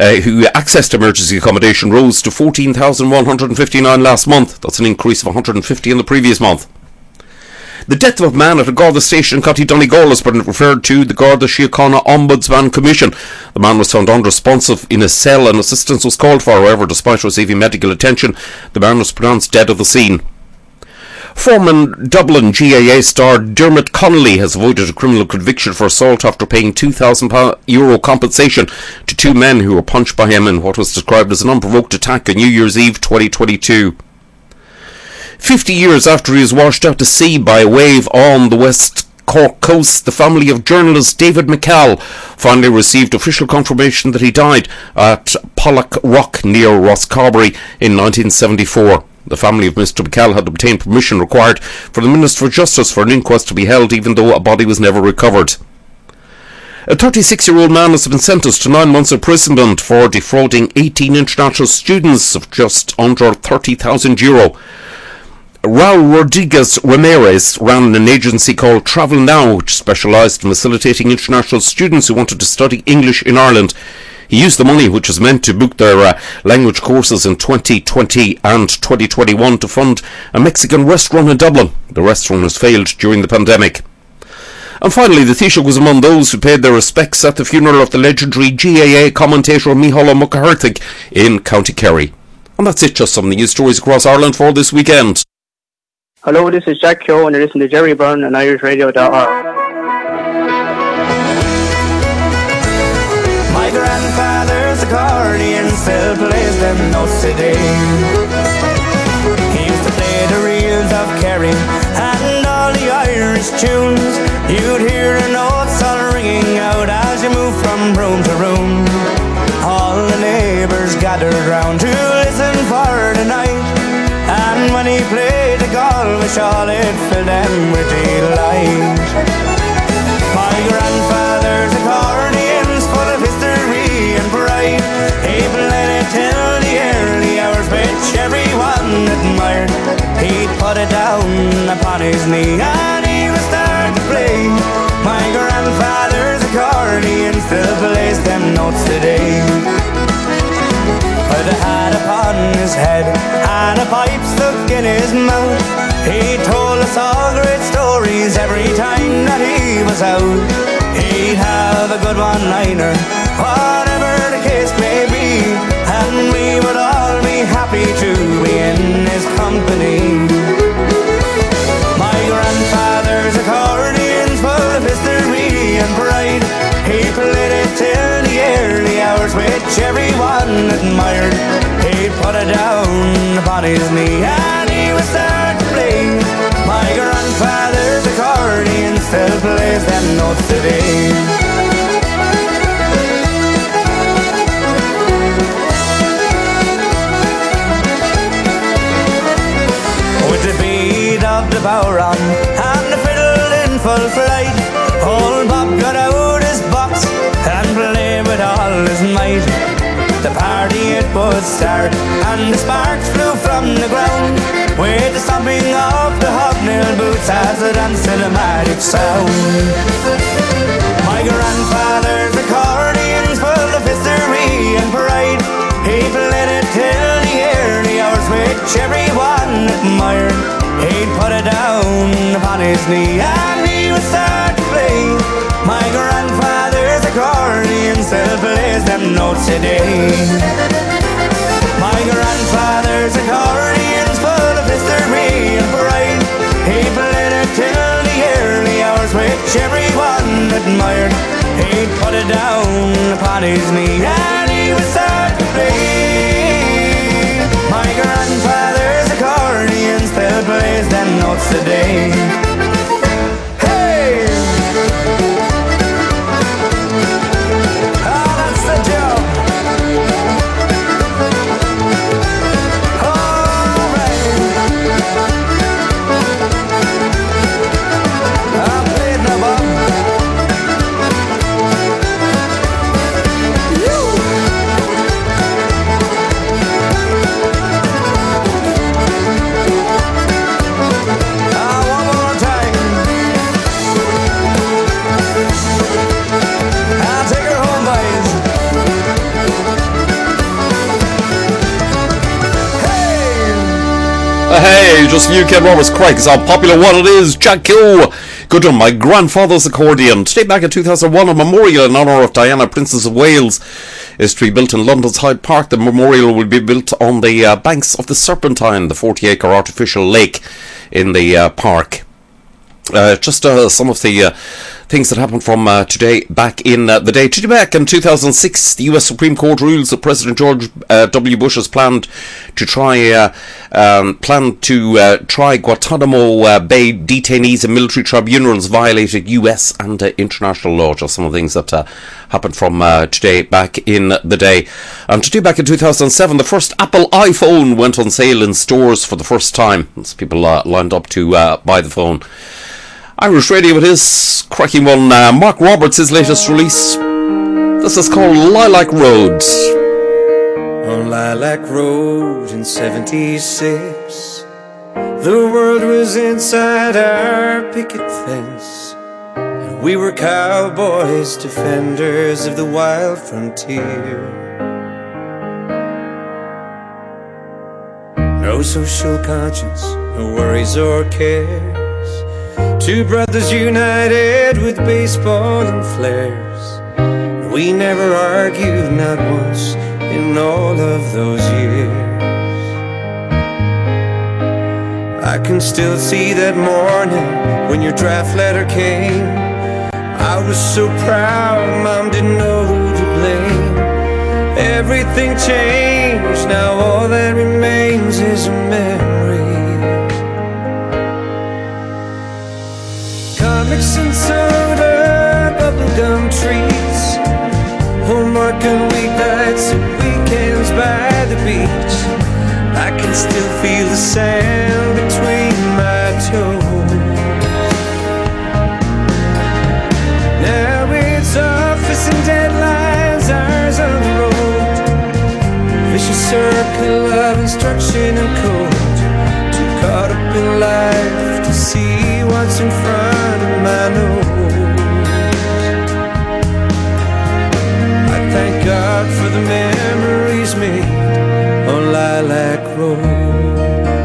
rose to 14,159 last month. That's an increase of 150 in the previous month. The death of a man at a Garda station in County Donegal has been referred to the Garda Síochána Ombudsman Commission. The man was found unresponsive in a cell and assistance was called for. However, despite receiving medical attention, the man was pronounced dead at the scene. Former Dublin GAA star Dermot Connolly has avoided a criminal conviction for assault after paying €2,000 compensation to two men who were punched by him in what was described as an unprovoked attack on New Year's Eve 2022. 50 years after he was washed out to sea by a wave on the West Cork coast, the family of journalist David McCall finally received official confirmation that he died at Pollack Rock near Rosscarbery in 1974. The family of Mr. McCall had obtained permission required for the Minister for Justice for an inquest to be held, even though a body was never recovered. A 36-year-old man has been sentenced to 9 months imprisonment for defrauding 18 international students of just under €30,000. Raul Rodriguez Ramirez ran an agency called Travel Now, which specialised in facilitating international students who wanted to study English in Ireland. He used the money, which was meant to book their language courses in 2020 and 2021, to fund a Mexican restaurant in Dublin. The restaurant has failed during the pandemic. And finally, the Taoiseach was among those who paid their respects at the funeral of the legendary GAA commentator Micheál Ó Mucharthaigh in County Kerry. And that's it, just some of the news stories across Ireland for this weekend. Hello, this is Jack Keogh and you're listening to Jerry Byrne on IrishRadio.org. My grandfather's accordion still plays them notes today. He used to play the reels of Kerry and all the Irish tunes. You'd hear the notes all ringing out as you move from room to room. All the neighbours gathered round to listen for the night. And when he played the Galway shawl, it filled them with delight. My grandfather's accordion's full of history and pride. He played it till the early hours, which everyone admired. He'd put it down upon his knee and he would start to play. My grandfather's accordion still plays them notes today. With a hat upon his head and a pipe stuck in his mouth, he told us all great stories every time that he was out. He'd have a good one-liner, whatever the case may be, and we would all be happy to be in his company. My grandfather's accordion's full of history and pride. He played it till the early hours, which everyone admired. He'd put it down upon his knee and he would start to play. My grandfather's accordion still plays them notes today. With the beat of the bodhrán and the fiddle in full flight, old Bob got out his box and played with all his might. The party it would start and the sparks flew from the ground, with the stomping of the hobnail boots as the dance cinematic sound. My grandfather's accordion's full of history and pride. He played it till the he'd put it down upon his knee and he would start to play. My grandfather's accordion still plays them notes today. My grandfather's accordion's full of history and pride. He played it till the early hours, which everyone admired. He'd put it down upon his knee and he would start to play. My grandfather's accordion still plays them notes today. Hey! Ah, that's the job. All right. I played the bum. Hey, just you, Ken Roberts. Craig is how popular one it is. Jack Keogh. Good on My Grandfather's Accordion. Today back in 2001, a memorial in honour of Diana, Princess of Wales, is to be built in London's Hyde Park. The memorial will be built on the banks of the Serpentine, the 40-acre artificial lake in the park. Just some of the things that happened from today back in the day. Today back in 2006, the US Supreme Court rules that President George W. Bush has planned to try Guantanamo Bay detainees and military tribunals violated US and international law. Just some of the things that happened from today back in the day. Today back in 2007, the first Apple iPhone went on sale in stores for the first time as people lined up to buy the phone. Irish Radio with his cracking one, Mark Roberts, his latest release. This is called Lilac Road. On Lilac Road in 76, the world was inside our picket fence, and we were cowboys, defenders of the wild frontier. No social conscience, no worries or cares. Two brothers united with baseball and flares. We never argued, not once, in all of those years. I can still see that morning when your draft letter came. I was so proud, Mom didn't know who to blame. Everything changed, now all that remains is a memory. Comics and soda, bubblegum treats, homework and weeknights and weekends by the beach. I can still feel the sand between my toes. Now it's office and deadlines, ours on the road. Vicious circle of instruction and code. Too caught up in life to see what's in front of my nose. I thank God for the memories made on Lilac Road.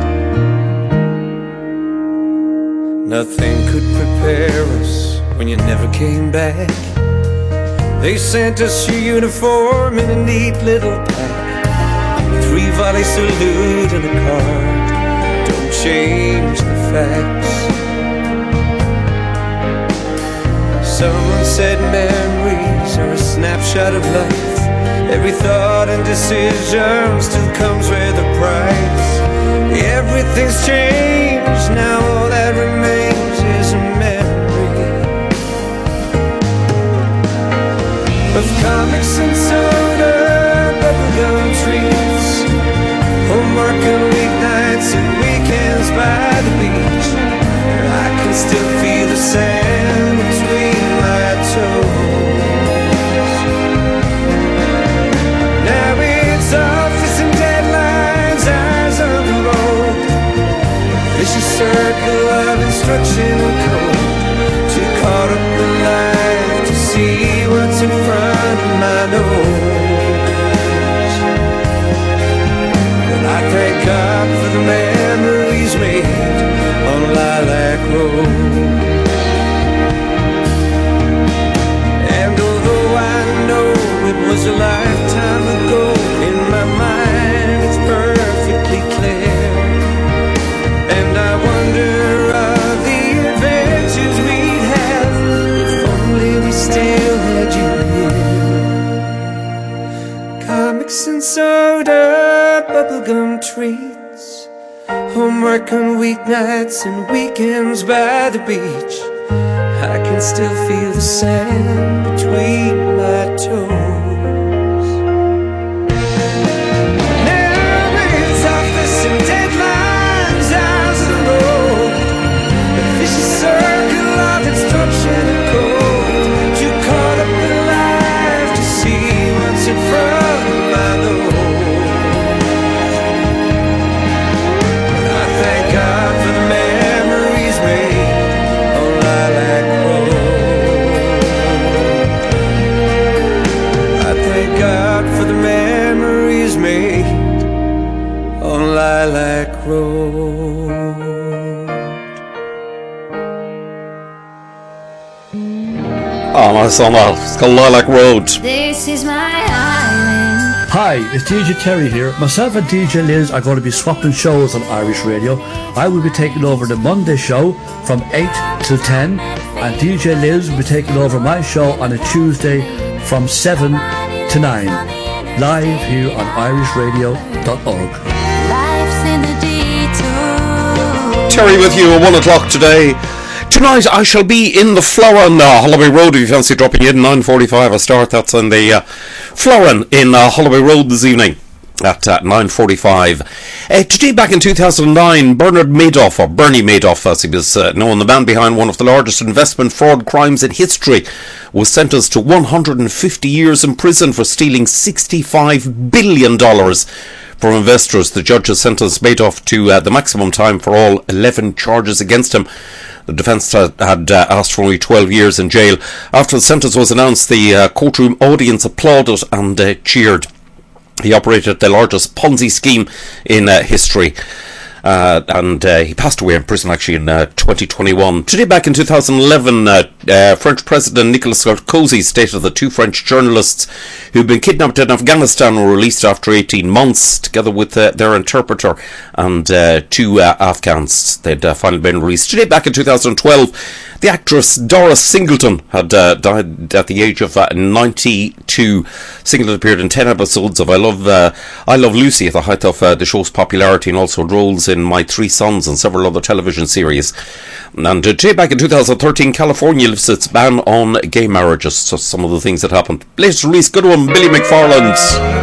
Nothing could prepare us when you never came back. They sent us your uniform in a neat little pack. 3 volley salute and a card. Don't change the facts. Someone said memories are a snapshot of life. Every thought and decision still comes with a price. Everything's changed, now all that remains is a memory of comics and soda, bubblegum treats, homework and weeknights and weekends by the beach. I can still feel the sand between my toes. Now it's office and deadlines, eyes on the road. Vicious circle of instruction and code. Too caught up in life to see what's in front of my nose. But I thank God for the memories made on chips and soda, bubblegum treats, homework on weeknights and weekends by the beach. I can still feel the sand between my toes. Memories of this and deadlines, eyes and road, the vicious circle of instruction and code. Too caught up in life to see what's in front of my nose. And I thank God for the memories made on Lilac Road. I thank God for the memories made on Lilac Road. Oh, nice song that. It's called Lilac Road. This is my island. Hi, it's DJ Terry here. Myself and DJ Liz are going to be swapping shows on Irish Radio. I will be taking over the Monday show from 8 till 10, and DJ Liz will be taking over my show on a Tuesday from 7 to 9, live here on irishradio.org. Life's in the detour. Terry with you at 1 o'clock today. Tonight I shall be in the Florin, Holloway Road. If you fancy dropping in, 9:45 a start. That's on the Florin in Holloway Road this evening at 9:45. Today, back in 2009, Bernard Madoff, or Bernie Madoff as he was known, the man behind one of the largest investment fraud crimes in history, was sentenced to 150 years in prison for stealing $65 billion from investors. The judge has sentenced Madoff to the maximum time for all 11 charges against him. The defence had asked for only 12 years in jail. After the sentence was announced, the courtroom audience applauded and cheered. He operated the largest Ponzi scheme in history. And he passed away in prison actually in 2021. Today, back in 2011, French President Nicolas Sarkozy stated that two French journalists who'd been kidnapped in Afghanistan were released after 18 months, together with their interpreter and two Afghans. They'd finally been released. Today, back in 2012, the actress Doris Singleton had died at the age of 92. Singleton appeared in 10 episodes of I Love Lucy at the height of the show's popularity, and also roles in My Three Sons and several other television series. And today, back in 2013, California lifts its ban on gay marriages. So some of the things that happened. Latest release, good one, Billy McFarland.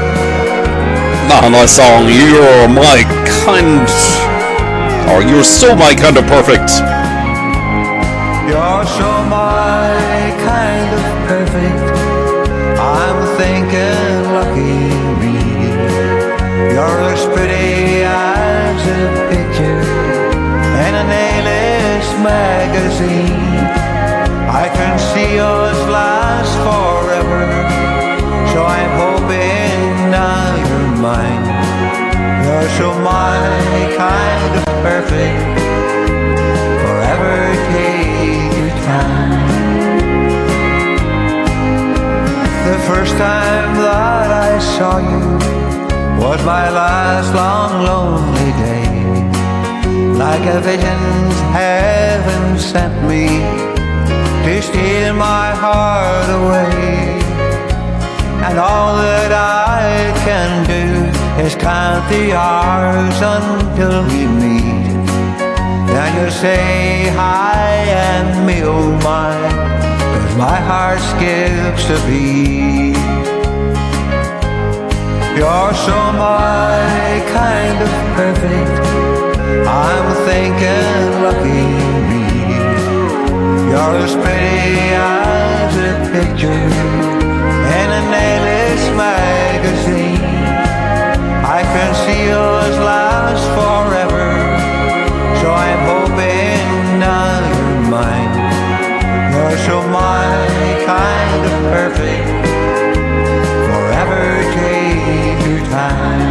Nice song. You're my kind, or you're so my kind of perfect. You're so my kind of perfect. I'm thinking lucky me. You're as pretty as a picture in an A-list magazine. I can see us last forever, so I'm hoping now you're mine. You're so my kind of perfect. Forever take your time. The first time that I saw you was my last long lonely day. Like a vision heaven sent me to steal my heart away. And all that I can do is count the hours until we meet. Then you say hi and me oh my, 'cause my heart skips a beat. You're so my kind of perfect. I'm thinking lucky me. You're as pretty as a picture in an A-list magazine. I can see us last forever, so I'm hoping now you're mine. You're so my kind of perfect. Forever take your time.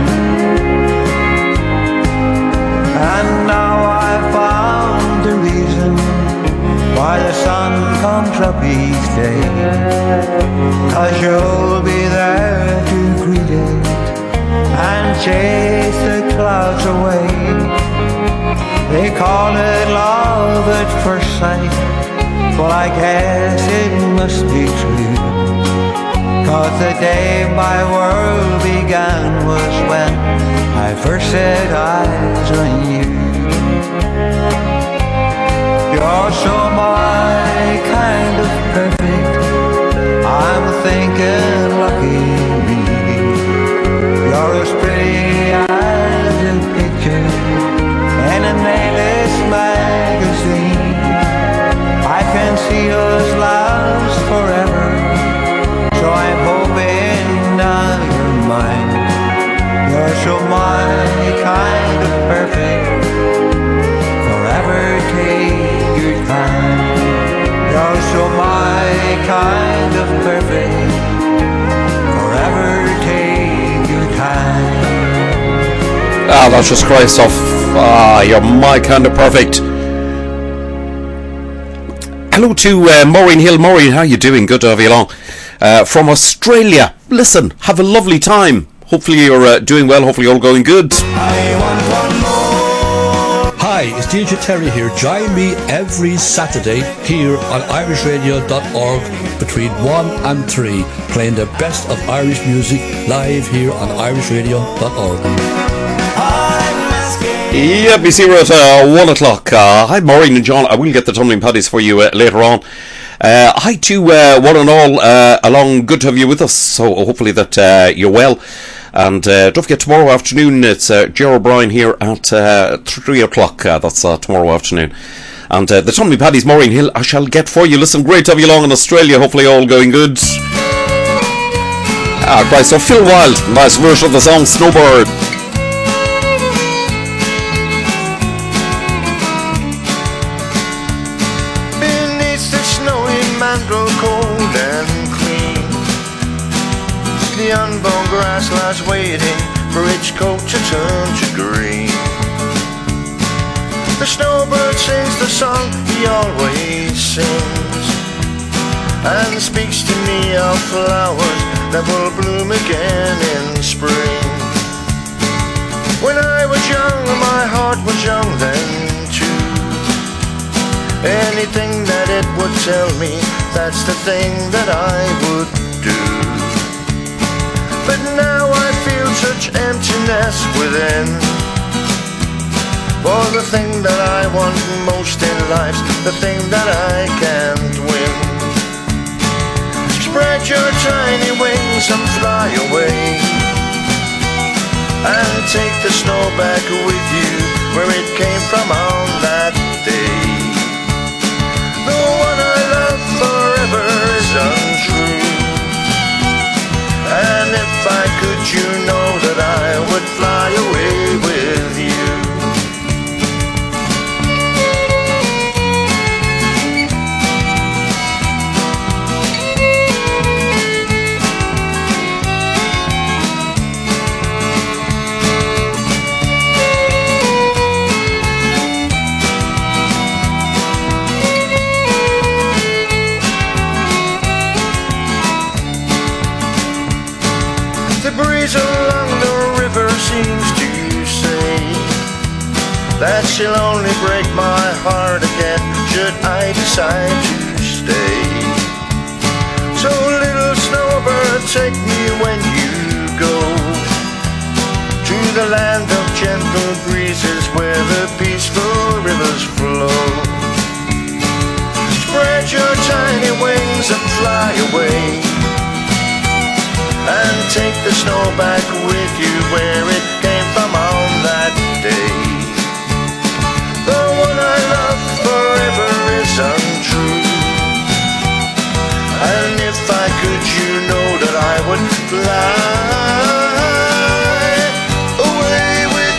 And now I've found the reason why the sun comes up each day. 'Cause you'll be there to greet it and chase the clouds away. They call it love at first sight. Well, I guess it must be true. 'Cause the day my world began began was when I first set eyes on you. You're so my kind of perfect, I'm thinking lucky me. You're as pretty as a picture in a nameless magazine. I can see us last forever, so I'm hoping now you're mine. You're so my kind of perfect, forever take your time. You're so my kind of perfect, forever take your time. Ah, that's just Christoph. Ah, you're my kind of perfect. Hello to Maureen Hill. Maureen, how you doing? Good to have you along. From Australia. Listen, have a lovely time. Hopefully you're doing well. Hopefully all going good. Hi, it's DJ Terry here. Join me every Saturday here on irishradio.org between 1 and 3, playing the best of Irish music live here on irishradio.org. Yep, you see we're at 1 o'clock. Hi Maureen and John. I will get the tumbling paddies for you later on. Hi to one and all along. Good to have you with us. So hopefully that you're well. And don't forget, tomorrow afternoon it's Ger O'Brien here at 3 o'clock. That's tomorrow afternoon. And the tumbling paddies, Maureen Hill, I shall get for you. Listen, great to have you along in Australia. Hopefully all going good. Right, so Phil Wild, nice version of the song Snowbird. The unborn grass lies waiting for its coat to turn to green. The snowbird sings the song he always sings, and speaks to me of flowers that will bloom again in spring. When I was young, my heart was young then too. Anything that it would tell me, that's the thing that I would do. But now I feel such emptiness within, for the thing that I want most in life's the thing that I can't win. Spread your tiny wings and fly away, and take the snow back with you where it came from on that day. The one I love forever is untrue, and if I could, you know that I would fly away with you. The breeze along the river seems to say that she'll only break my heart again should I decide to stay. So little snowbird, take me when you go to the land of gentle breezes where the peaceful rivers flow. Spread your tiny wings and fly away, and take the snow back with you where it came from on that day. The one I love forever is untrue, and if I could, you know that I would fly away with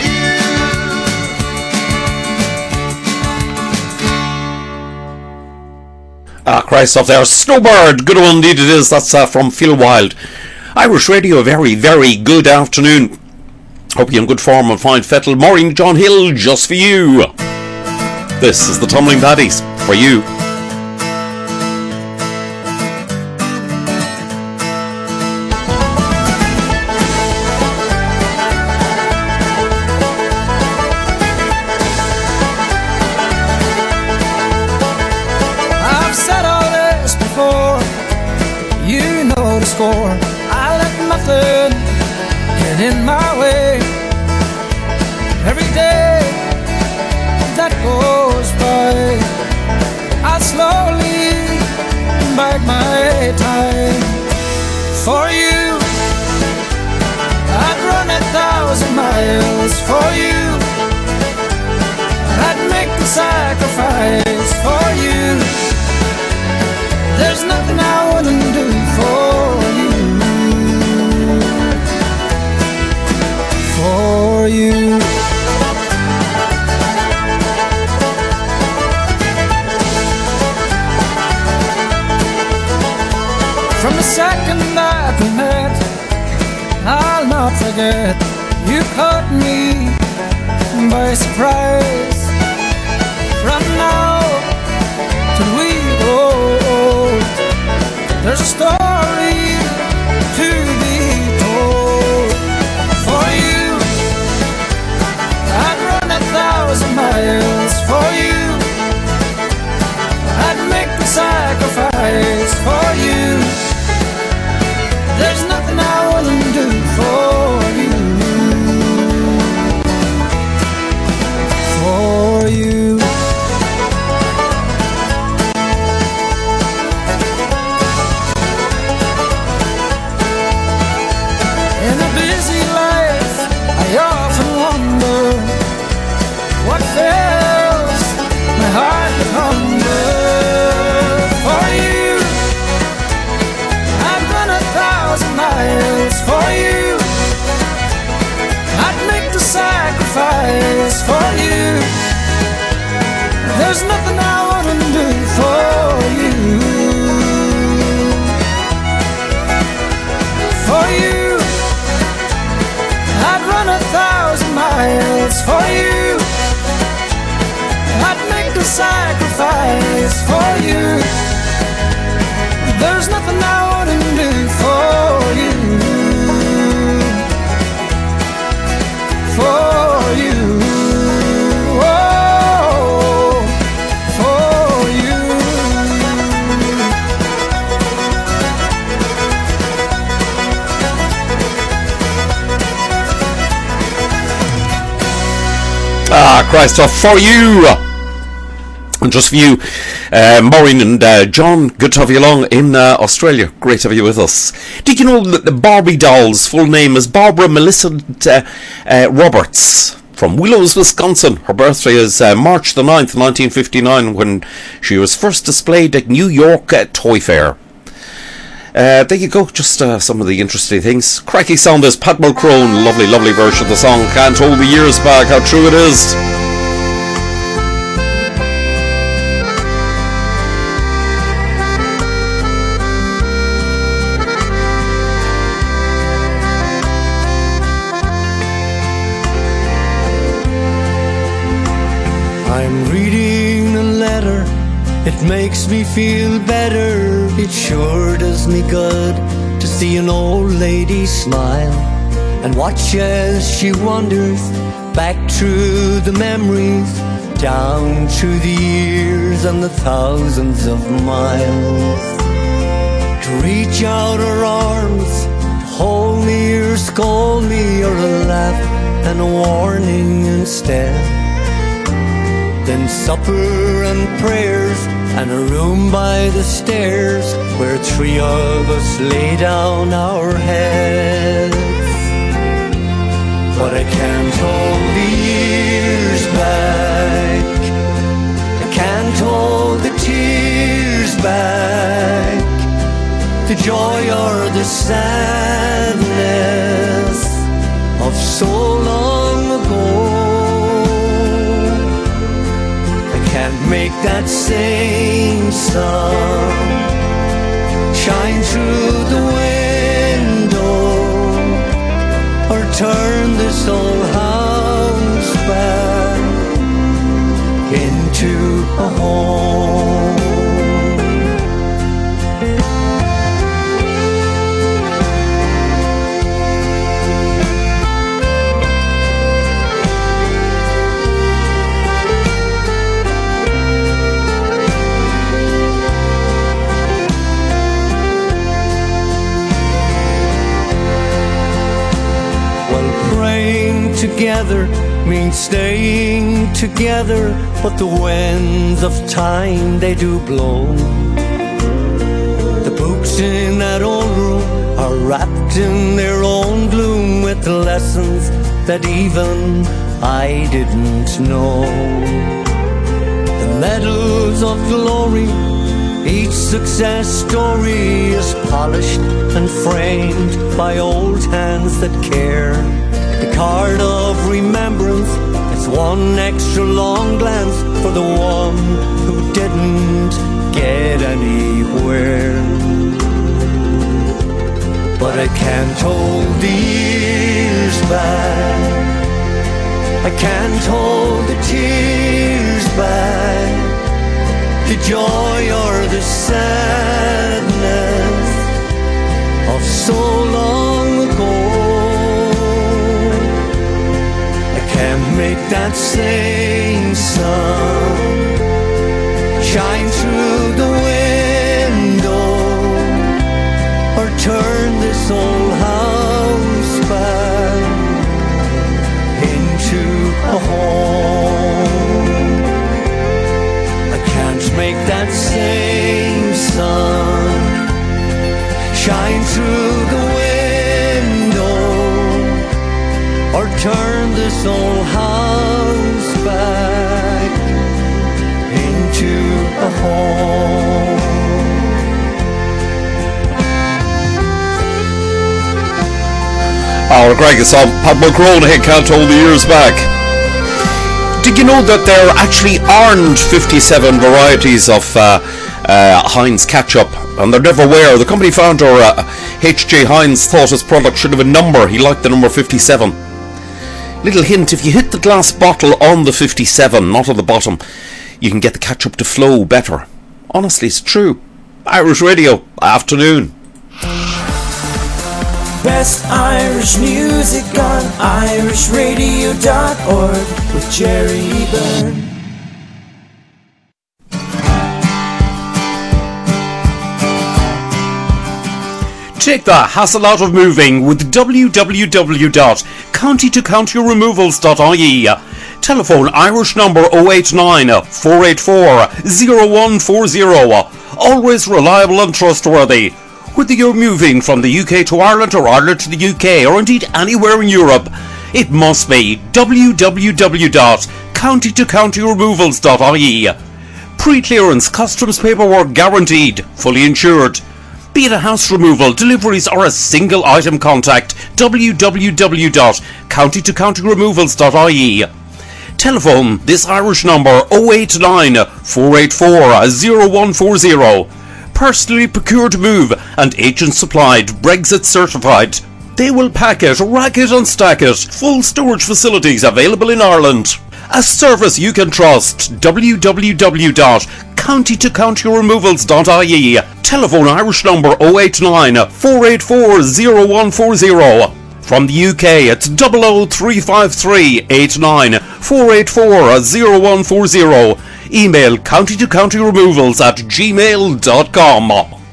you. Christ up there, Snowbird, good one indeed it is. That's from Phil Wild. Irish Radio, a very, very good afternoon. Hope you're in good form and fine fettle. Maureen, John Hill, just for you. This is the Tumbling Paddies, for you. I've said all this before, you know the score. I let nothing and in my way. Every day that goes by, I slowly bide my time. For you, I'd run 1,000 miles. For you, I'd make the sacrifice. For you, there's nothing I wouldn't do for you. For you. From the second that we met, I'll not forget. You caught me by surprise. From now till we go old, there's a story to be told. For you, I'd run 1,000 miles. For you, I'd make the sacrifice. For you, there's nothing I wouldn't do for you. For you. In a busy life, I often wonder what fills my heart with hunger. For you, I'd run 1,000 miles. For you, I'd make the sacrifice. For you, there's nothing I wouldn't do for you. For you, I'd run 1,000 miles. For you, I'd make the sacrifice. For you, there's nothing I wouldn't do for you. For you. Oh, for you. Ah, Christoph, for you. And just for you, Maureen and John, good to have you along in Australia. Great to have you with us. Did you know that the Barbie doll's full name is Barbara Millicent Roberts from Willows, Wisconsin? Her birthday is March the 9th, 1959, when she was first displayed at New York Toy Fair. There you go, just some of the interesting things. Cracky sound is Pat Mulcrone, lovely, lovely version of the song. Can't hold the years back, how true it is. I'm reading a letter, it makes me feel better. It sure does me good to see an old lady smile and watch as she wanders back through the memories, down through the years and the thousands of miles. To reach out her arms, hold me or scold me, or a laugh and a warning instead. Then supper and prayers and a room by the stairs where three of us lay down our heads. But I can't hold the years back, I can't hold the tears back, the joy or the sadness of so long ago. Can't make that same sun shine through the window, or turn this old house back into a home. together means staying together, but the winds of time they do blow. The books in that old room are wrapped in their own gloom, with the lessons that even I didn't know. The medals of glory, each success story is polished and framed by old hands that care. The card of remembrance is one extra long glance for the one who didn't get anywhere. But I can't hold the years back, I can't hold the tears back, the joy or the sadness of so long ago. I can't make that same sun shine through the window, or turn this old house back into a home. I can't make that same sun shine through the window, or turn this old house back into a home. Oh, Greg, it's on Pat McGrone, can't hold the years back. Did you know that there actually aren't 57 varieties of Heinz ketchup, and there never were? The company founder, H.J. Heinz, thought his product should have a number. He liked the number 57. Little hint, if you hit the glass bottle on the 57, not on the bottom, you can get the ketchup to flow better. Honestly, it's true. Irish Radio, afternoon. Best Irish music on irishradio.org with Jerry Byrne. Take the hassle out of moving with www.countytocountyremovals.ie. Telephone Irish number 089 484 0140. Always reliable and trustworthy. Whether you're moving from the UK to Ireland or Ireland to the UK, or indeed anywhere in Europe, it must be www.countytocountyremovals.ie. Pre-clearance customs paperwork guaranteed, fully insured. Be it a house removal, deliveries or a single item, contact www.countytocountyremovals.ie. Telephone this Irish number 089 484 0140. Personally procured move and agent supplied, Brexit certified. They will pack it, rack it and stack it. Full storage facilities available in Ireland. A service you can trust. www.countytocountyremovals.ie. Telephone Irish number 089 484 0140. From the UK, it's 00353 89 484 0140. Email countytocountyremovals@gmail.com.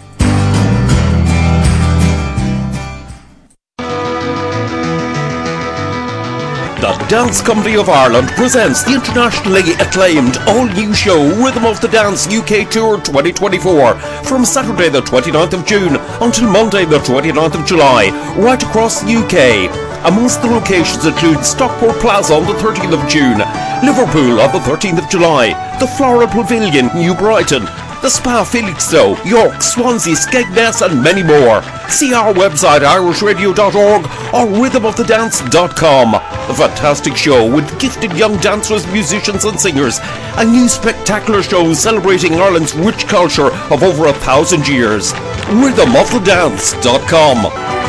The Dance Company of Ireland presents the internationally acclaimed all-new show Rhythm of the Dance UK Tour 2024 from Saturday the 29th of June until Monday the 29th of July, right across the UK. Amongst the locations include Stockport Plaza on the 13th of June, Liverpool on the 13th of July, the Floral Pavilion, New Brighton, the Spa Felixstowe, York, Swansea, Skegness and many more. See our website irishradio.org or rhythmofthedance.com. A fantastic show with gifted young dancers, musicians and singers. A new spectacular show celebrating Ireland's rich culture of over 1,000 years. Rhythmofthedance.com.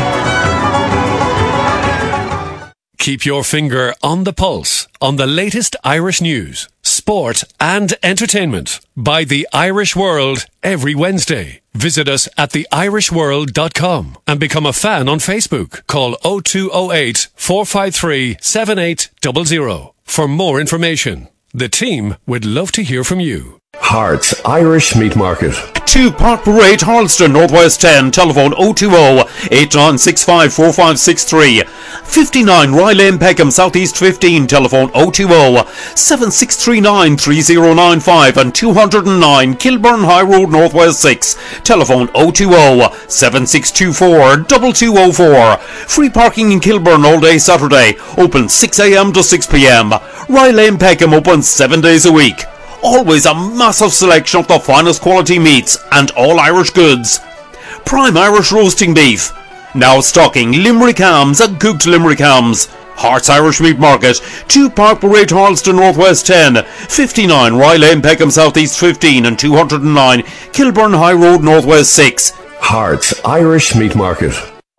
Keep your finger on the pulse on the latest Irish news, sport and entertainment by The Irish World every Wednesday. Visit us at theirishworld.com and become a fan on Facebook. Call 0208 453 7800 for more information. The team would love to hear from you. Hearts Irish Meat Market. 2 Park Parade, Harleston, Northwest 10, telephone 020-8965-4563. 59 Rye Lane, Peckham, Southeast 15, telephone 020-7639-3095, and 209 Kilburn High Road, Northwest 6, telephone 020-7624-2204. Free parking in Kilburn all day Saturday, open 6 a.m. to 6 p.m. Rye Lane, Peckham, open 7 days a week. Always a massive selection of the finest quality meats and all Irish goods. Prime Irish roasting beef. Now stocking Limerick hams and cooked Limerick hams. Hearts Irish Meat Market, 2 Park Parade, Harleston, Northwest 10, 59 Rye Lane, Peckham, Southeast 15, and 209 Kilburn High Road, Northwest 6. Hearts Irish Meat Market.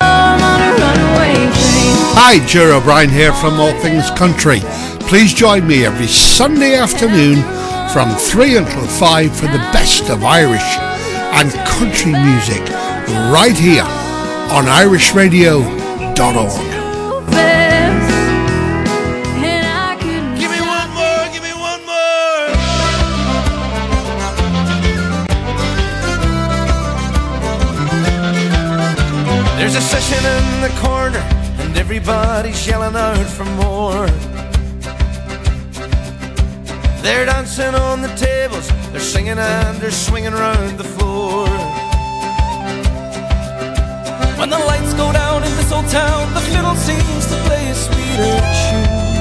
Hi, Ger O'Brien here from All Things Country. Please join me every Sunday afternoon from 3 until 5 for the best of Irish and country music right here on irishradio.org. There's a session in the corner and everybody's yelling out for more. They're dancing on the tables, they're singing and they're swinging round the floor. When the lights go down in this old town, the fiddle seems to play a sweeter tune.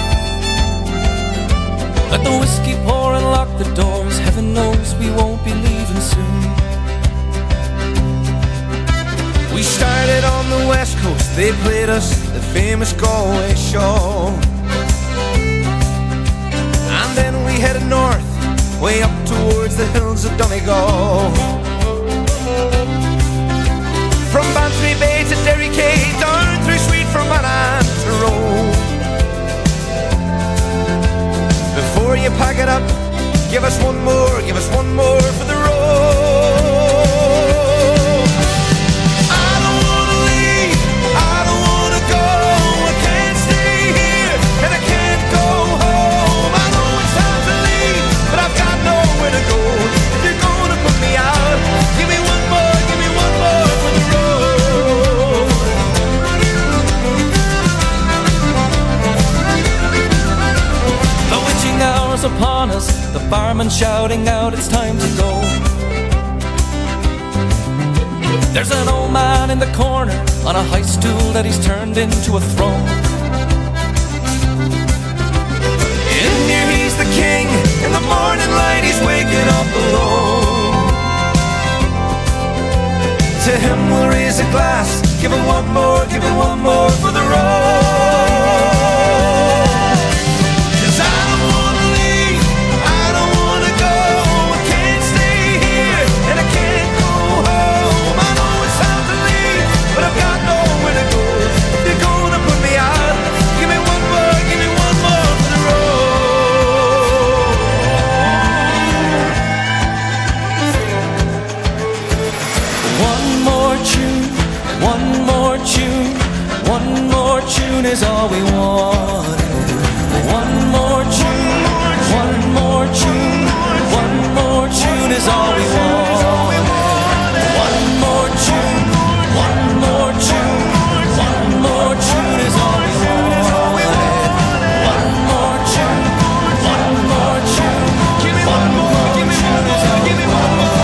Let the whiskey pour and lock the doors, heaven knows we won't be leaving soon. We started on the west coast, they played us the famous Galway show. And then we headed north, way up towards the hills of Donegal. From Bantry Bay to Derry Quay, down through Sweet Fermanagh to Rome. Before you pack it up, give us one more for the road. Upon us, the barman shouting out, it's time to go. There's an old man in the corner on a high stool that he's turned into a throne. In here he's the king, in the morning light he's waking up alone. To him we'll raise a glass, give him one more for the road. Is all we wanted. One more tune, one more tune, one more tune is all we wanted. One more tune, one more tune, one more tune is all we wanted. One more tune, one more tune, one more tune is all we wanted.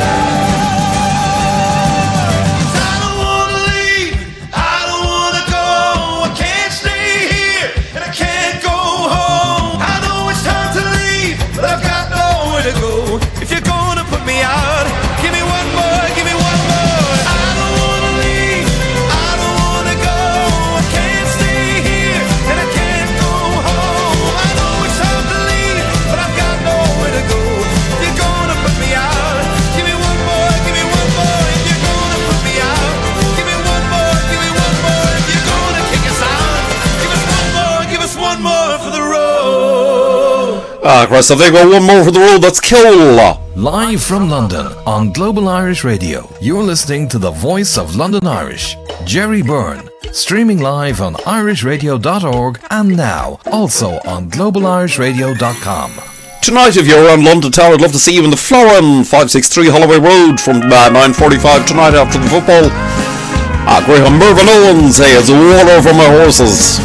If you're gonna put me out, give me one more. I don't wanna leave, I don't wanna go. I can't stay here, and I can't go home. I know it's time to leave, but I've got nowhere to go. If you're gonna put me out, give me one more. If you're gonna put me out, give me one more. If you're gonna kick us out, give us one more for the road. Chris, if they go one more for the road, that's Kill. Live from London on Global Irish Radio, you're listening to the voice of London Irish, Jerry Byrne, streaming live on irishradio.org and now also on globalirishradio.com. Tonight, if you're around London Town, I'd love to see you in the Florin, 563 Holloway Road from 9:45 tonight after the football. Graham Mervyn Owens says, water for my horses.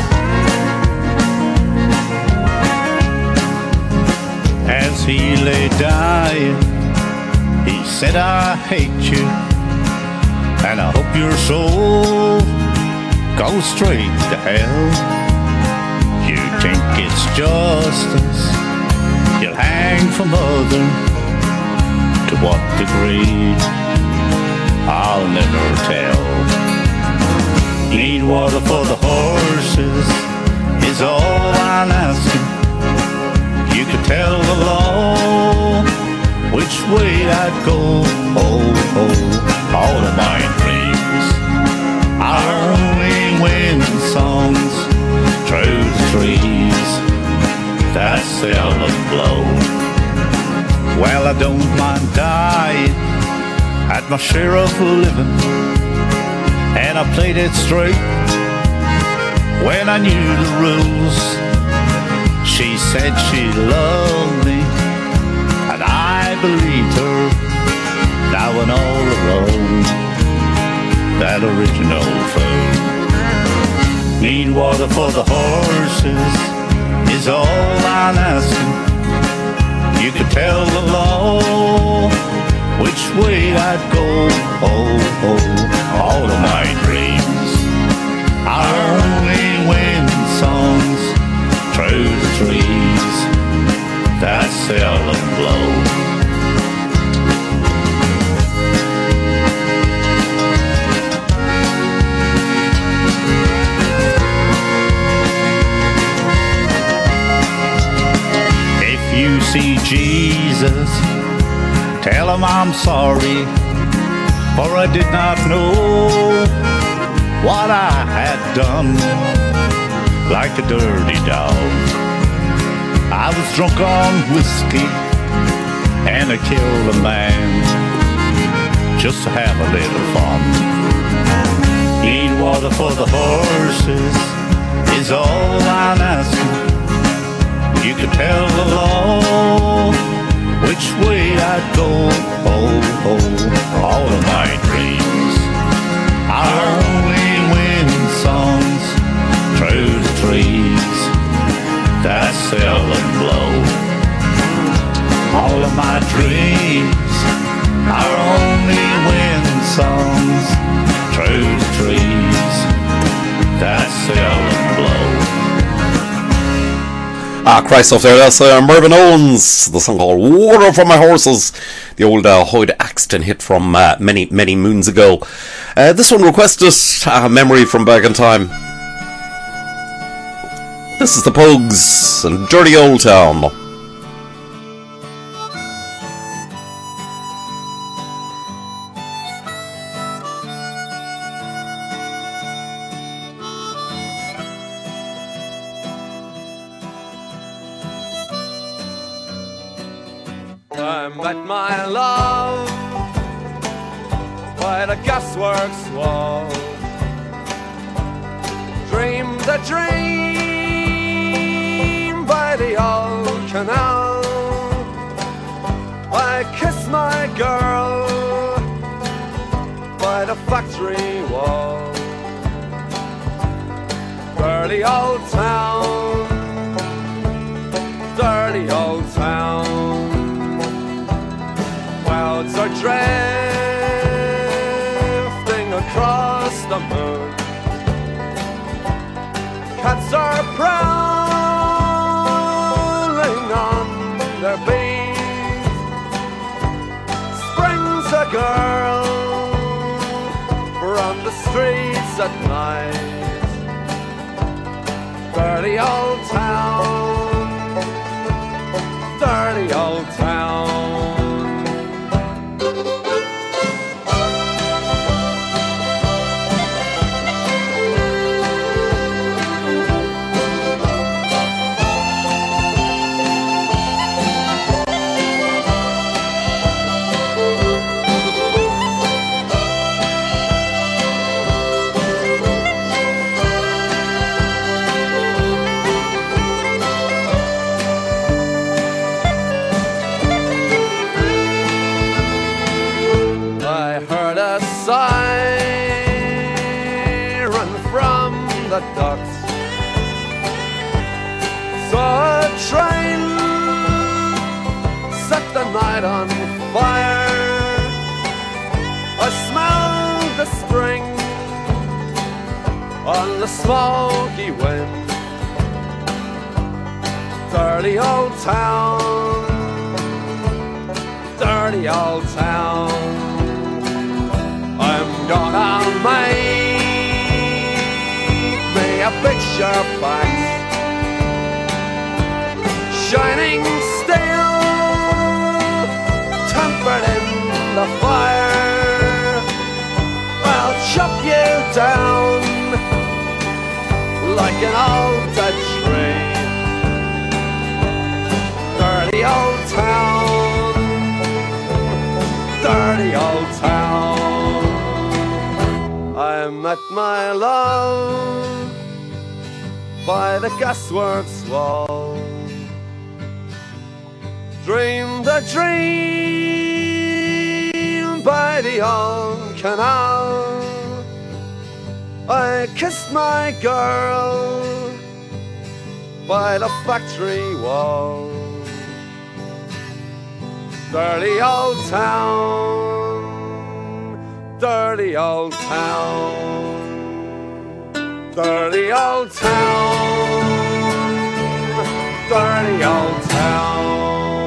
As he lay dying, he said, I hate you, and I hope your soul goes straight to hell. You think it's justice, you'll hang for mother. To what degree, I'll never tell. Need water for the horses is all I'm asking. You could tell the law which way I'd go. Oh, oh, all of my dreams are only wind songs through the trees that seldom blow. Well, I don't mind dying, had my share of living, and I played it straight when I knew the rules. She said she loved me, and I believed her. Now when all alone, that original fool. Need water for the horses is all I'm asking. You could tell the law which way I'd go. Oh, oh, all of my dreams are only wind songs through the trees that seldom blow. If you see Jesus, tell him I'm sorry, for I did not know what I had done. Like a dirty dog, I was drunk on whiskey, and I killed a man just to have a little fun. Need water for the horses is all I'm asking. You could tell the law which way I'd go. Oh, oh, all of my dreams are only wind songs through the trees that seldom blow. All of my dreams are only wind songs through the trees that seldom blow. Christ off there, that's Mervyn Owens, the song called Water for My Horses, the old Hoyt Axton hit from many moons ago. This one requested a memory from back in time. This is the Pogues and Dirty Old Town. I met my love by the gasworks wall. Dreamed a dream by the old canal. I kissed my girl by the factory wall. Dirty old town, dirty old town. Clouds are drifting across the moon. Cats are prowling on their beat. Springs a girl from the streets at night. Dirty old town, dirty old town. the docks. Saw a train set the night on fire. I smelled the spring on the smoky wind. Dirty old town, dirty old town. I'm gonna make me a picture box, shining steel, tempered in the fire. I'll chop you down like an old dead tree. Dirty old town, dirty old town. I met my love by the gasworks wall. Dreamed a dream by the old canal. I kissed my girl by the factory wall. Dirty old town, dirty old town, dirty old town, dirty old town.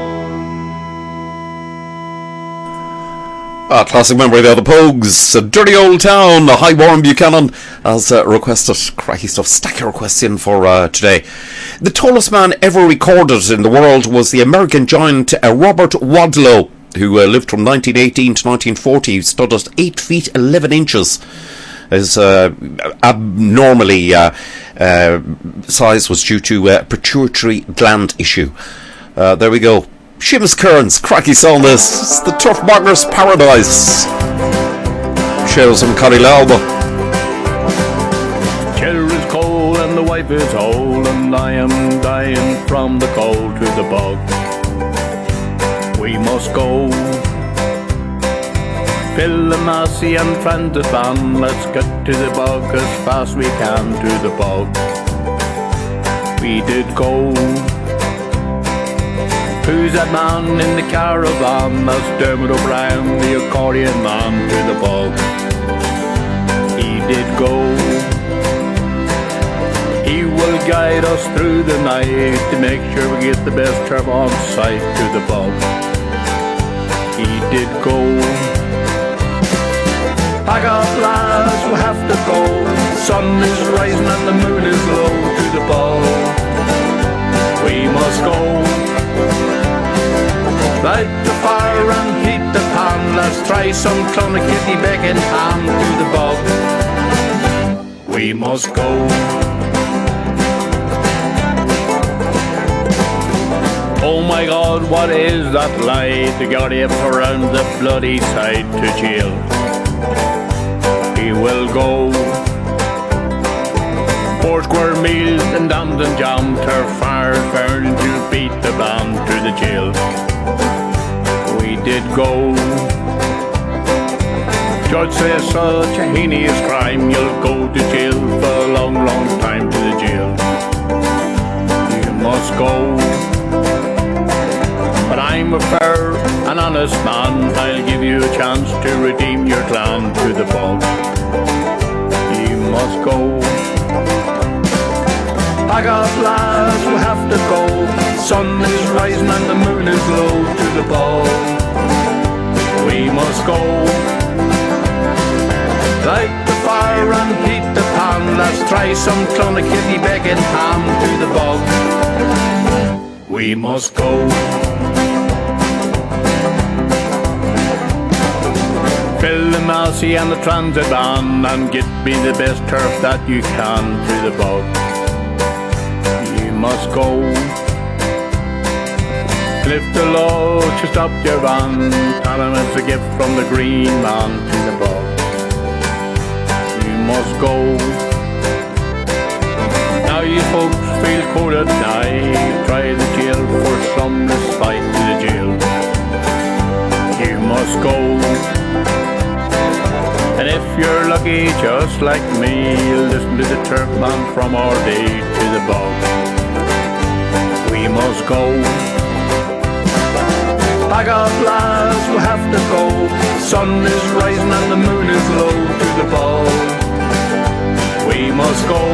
A classic memory there, the Pogues, a dirty old town, a High Warren Buchanan, as requested. Cracky stuff. Stack your requests in for today. The tallest man ever recorded in the world was the American giant Robert Wadlow, who lived from 1918 to 1940. He stood at 8 feet 11 inches. His abnormally size was due to pituitary gland issue. There we go. Seamus Kearns, cracky song this. It's the Turf Markers Paradise. Shadows from Connie Lalba. Chair is cold and the wife is old, and I am dying from the cold to the bog. We must go. Fill the Massey and Francis van. Let's get to the bog as fast we can to the bog. We did go. Who's that man in the caravan? That's Dermot O'Brien, the accordion man, to the bog. He did go. He will guide us through the night to make sure we get the best turf on sight to the bog. He did go. Pack up lads, we have to go. The sun is rising and the moon is low to the bog. We must go. Light the fire and heat the pan. Let's try some Clonakilty bacon ham to the bog. We must go. Oh my God, what is that light? The Guardians around the bloody side to jail. We will go. Foursquare meals and damned and jam. Turf fires burning to beat the band to the jail. We did go. Judge says such a heinous crime, you'll go to jail for a long, long time to the jail. You must go. But I'm a fair and honest man, I'll give you a chance to redeem your clan to the bog. You must go. Pack up lads, we have to go. Sun is rising and the moon is low to the bog. We must go. Light the fire and heat the pan. Let's try some Clonakilty bacon ham to the bog. We must go. Fill the Massey and the Transit van and get me the best turf that you can to the bog. You must go. Lift the load, just up your van. Tell him it's a gift from the green man to the bog. You must go. Now you folks feel cold at night. Try the jail for some respite to the jail. You must go. And if you're lucky, just like me, you'll listen to the Turkman from Ardee to the bog. We must go. Pack up, lads, we have to go. Sun is rising and the moon is low to the ball. We must go.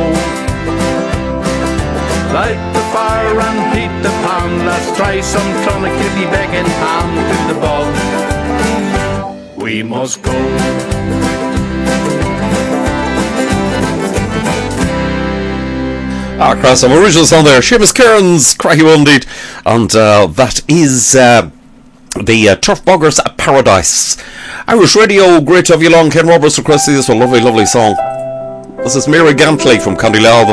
Light the fire and heat the pan. Let's try some Clonakilty bacon ham to the bog. We must go. Across some original song there, Seamus Cairns, cracky one indeed, and that is the Turf Boggers Paradise. Irish Radio, great to have you along. Ken Roberts requested this one, lovely, lovely song. This is Mary Gantley from County Louth.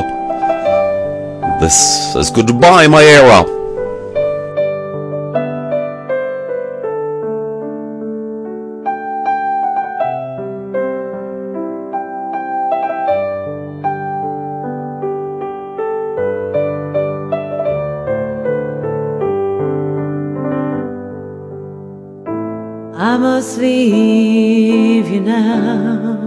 This is Goodbye My Era. I must leave you now.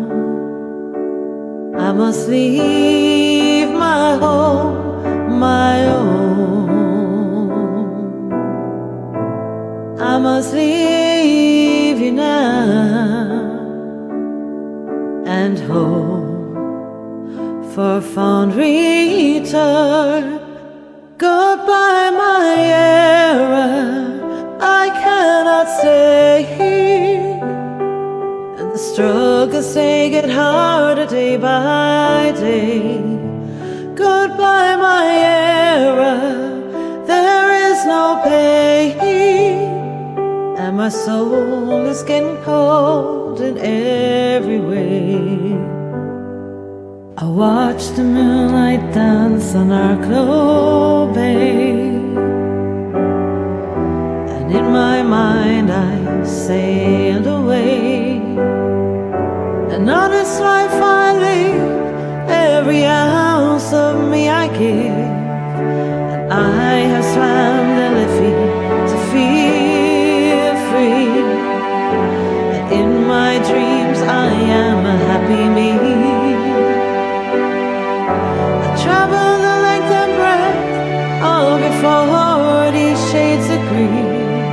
I must leave my home, my own. I must leave you now and hope for fond return. Goodbye, my era. I cannot stay here, and the struggles they get harder day by day. Goodbye, my era. There is no pain, and my soul is getting cold in every way. I watch the moonlight dance on our Arklow Bay. In my mind I sailed away. Another life I live, every ounce of me I give, and I have swam the Liffey to feel free. And in my dreams I am a happy me. I travel the length and breadth of your 40 shades of green.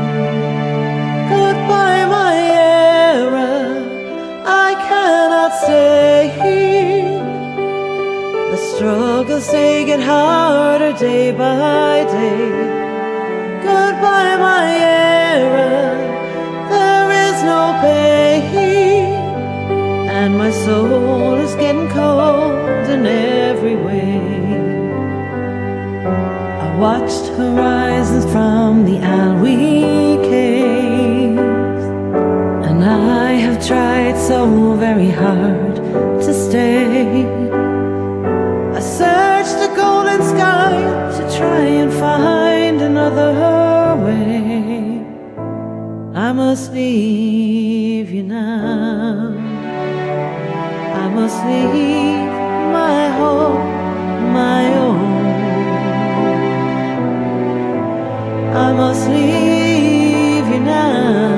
Stay here. The struggles they get harder day by day. Goodbye, my era. There is no pain, and my soul is getting cold in every way. I watched horizons from the Alwee Caves, and I have tried so very hard to stay. I searched the golden sky to try and find another way. I must leave you now. I must leave my home, my own. I must leave you now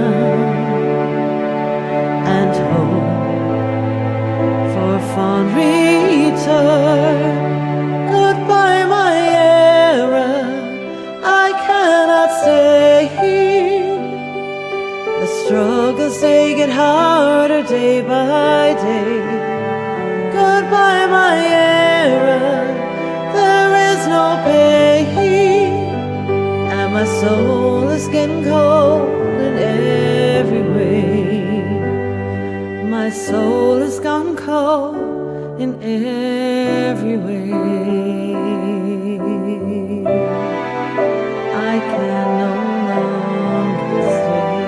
and hope for fond return. Goodbye, my era. I cannot stay here. The struggles they get harder day by day. Goodbye, my era. There is no pain, and my soul is getting cold in every way. My soul has gone cold in every way. I can no longer stay.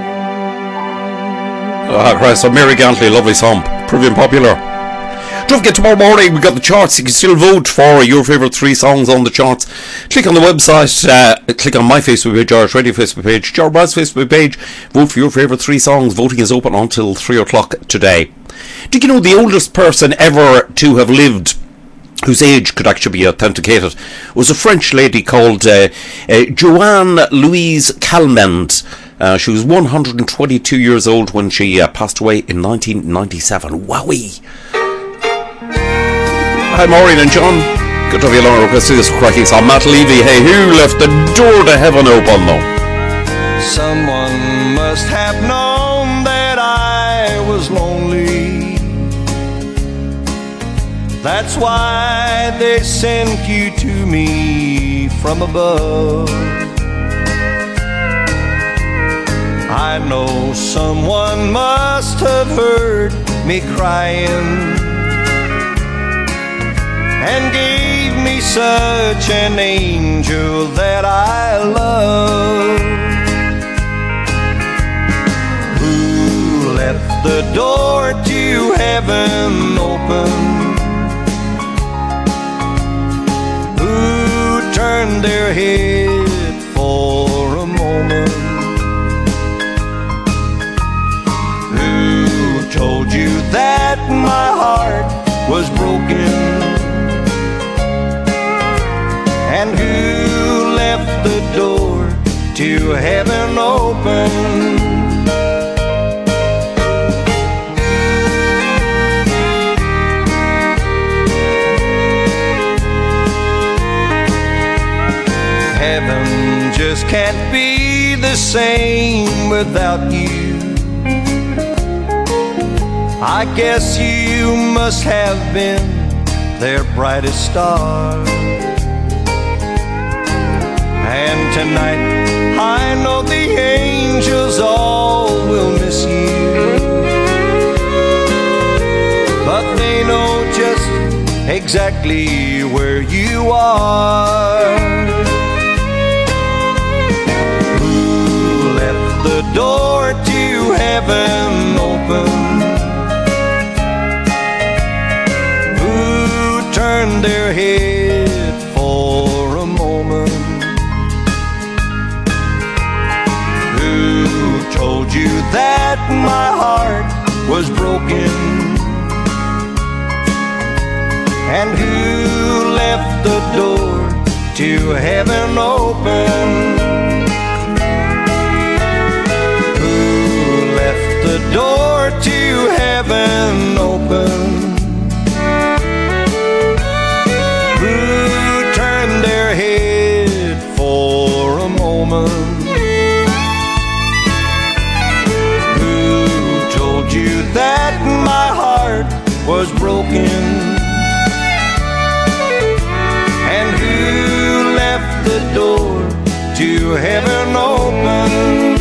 Ah, Christ, so Mary Gantley, lovely song, proving popular. Don't forget, tomorrow morning we got the charts. You can still vote for your favourite 3 songs on the charts. Click on the website, click on my Facebook page, Irish Radio Facebook page, Jar Brad's Facebook page. Vote for your favourite 3 songs. Voting is open until 3 o'clock today. Did you know the oldest person ever to have lived, whose age could actually be authenticated, was a French lady called Joanne Louise Calment. She was 122 years old when she passed away in 1997. Wowee! Hi, Maureen and John. Good to have you along. Let's do this cracking song. Matt Levy, hey, who left the door to heaven open, though? Someone must have known that I was lonely. That's why they sent you to me from above. I know someone must have heard me crying and gave me such an angel that I love, who left the door to heaven open, who turned their head for a moment, who told you that my heart was broken, and who left the door to heaven open. Heaven just can't be the same without you. I guess you must have been their brightest star. And tonight I know the angels all will miss you, but they know just exactly where you are. Who left the door to heaven open, who turned their head for a moment, told you that my heart was broken, and who left the door to heaven open, who left the door to heaven open, who turned their head for a moment, you that my heart was broken, and who left the door to heaven open,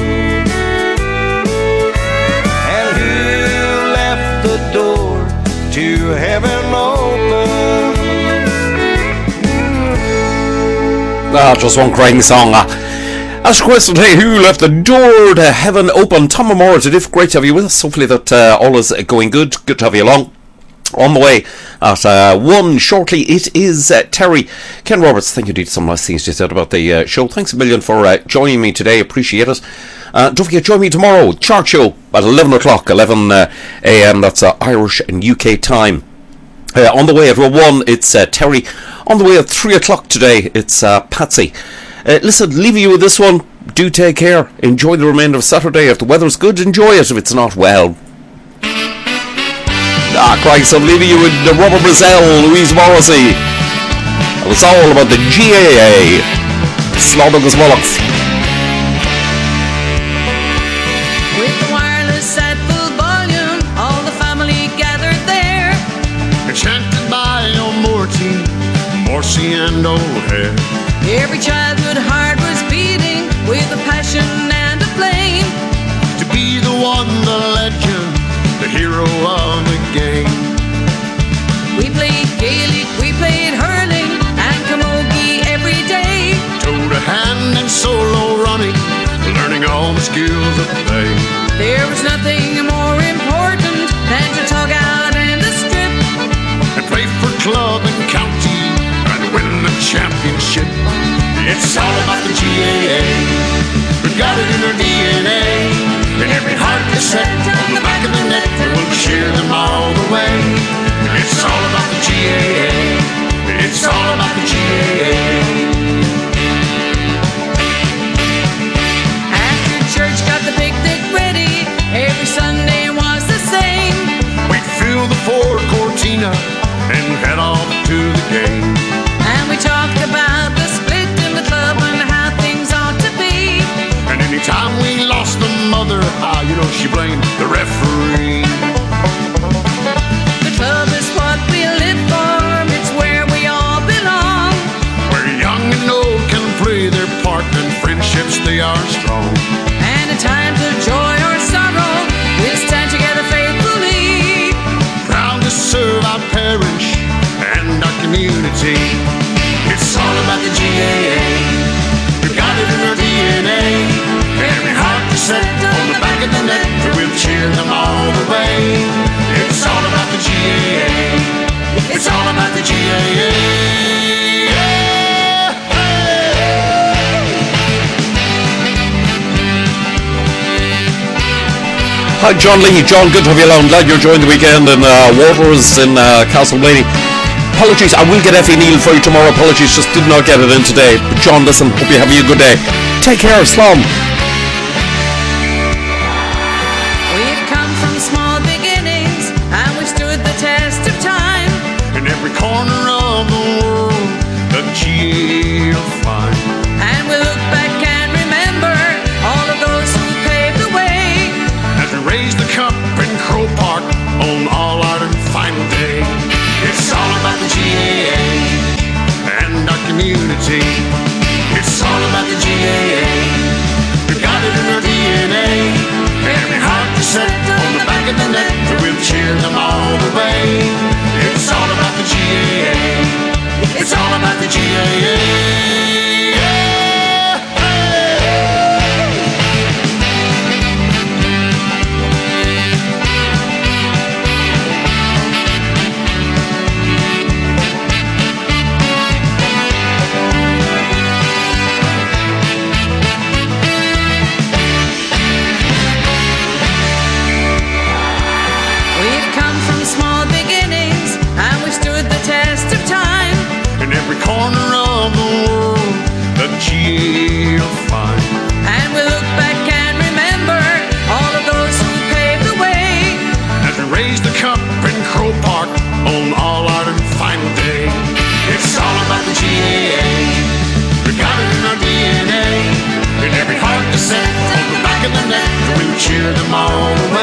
and who left the door to heaven open. Just one crying song. Ask a question, hey, who left the door to heaven open? Tom Moore, it's a great to have you with us. Hopefully that all is going good. Good to have you along. On the way at 1 shortly, it is Terry. Ken Roberts, thank you indeed. Some nice things you said about the show. Thanks a million for joining me today. Appreciate it. Don't forget, join me tomorrow. Chart show at 11 o'clock, 11 a.m. That's Irish and UK time. On the way at 1, it's Terry. On the way at 3 o'clock today, it's Patsy. Listen, leave you with this one. Do take care. Enjoy the remainder of Saturday. If the weather's good, enjoy it. If it's not, well. Christ, I'm leaving you with the Robert Brazell, Louise Morrissey. And it's all about the GAA. Slaughterhouse Bollocks. With the wireless at full volume, all the family gathered there. Enchanted by O'Morty, Morrissey and O'Hare. Every childhood heart was beating with a passion and a flame. To be the one, the legend, the hero of the game. We played Gaelic, we played hurling and camogie every day. Toe to hand and solo running, learning all the skills of the play. There was nothing more important than to tug out in the strip and play for club and county and win the championship. It's all about the GAA. We've got it in our DNA. In every heart is set on the back of the net, and we'll cheer them all the way. It's all about the GAA. It's all about the GAA. After church Hi, John Lee. John, good to have you along. Glad you're enjoying the weekend in Waters in Castleblaney. Apologies, I will get Effie Neal for you tomorrow. Apologies, just did not get it in today. But John, listen, hope you're having a good day. Take care, Slum. We've come from small beginnings, and we stood the test of time. In every corner of the world, the GA will find. And we look back and remember all of those who paved the way. As we raise the cup in Crow Park on All Ireland Final Day. It's all about the GAA and our community. It's all about the GAA. We got it in our DNA. Every heart is set on the back of the net. We'll cheer them all the way. It's all about the GAA. It's all about the GAA. Corner of the world, the GA will find. And we look back and remember all of those who paved the way. As we raise the cup in Crow Park on All Ireland Final Day. It's all about the GAA. We got it in our DNA. In every heart is set on the back of the net. We'll cheer them all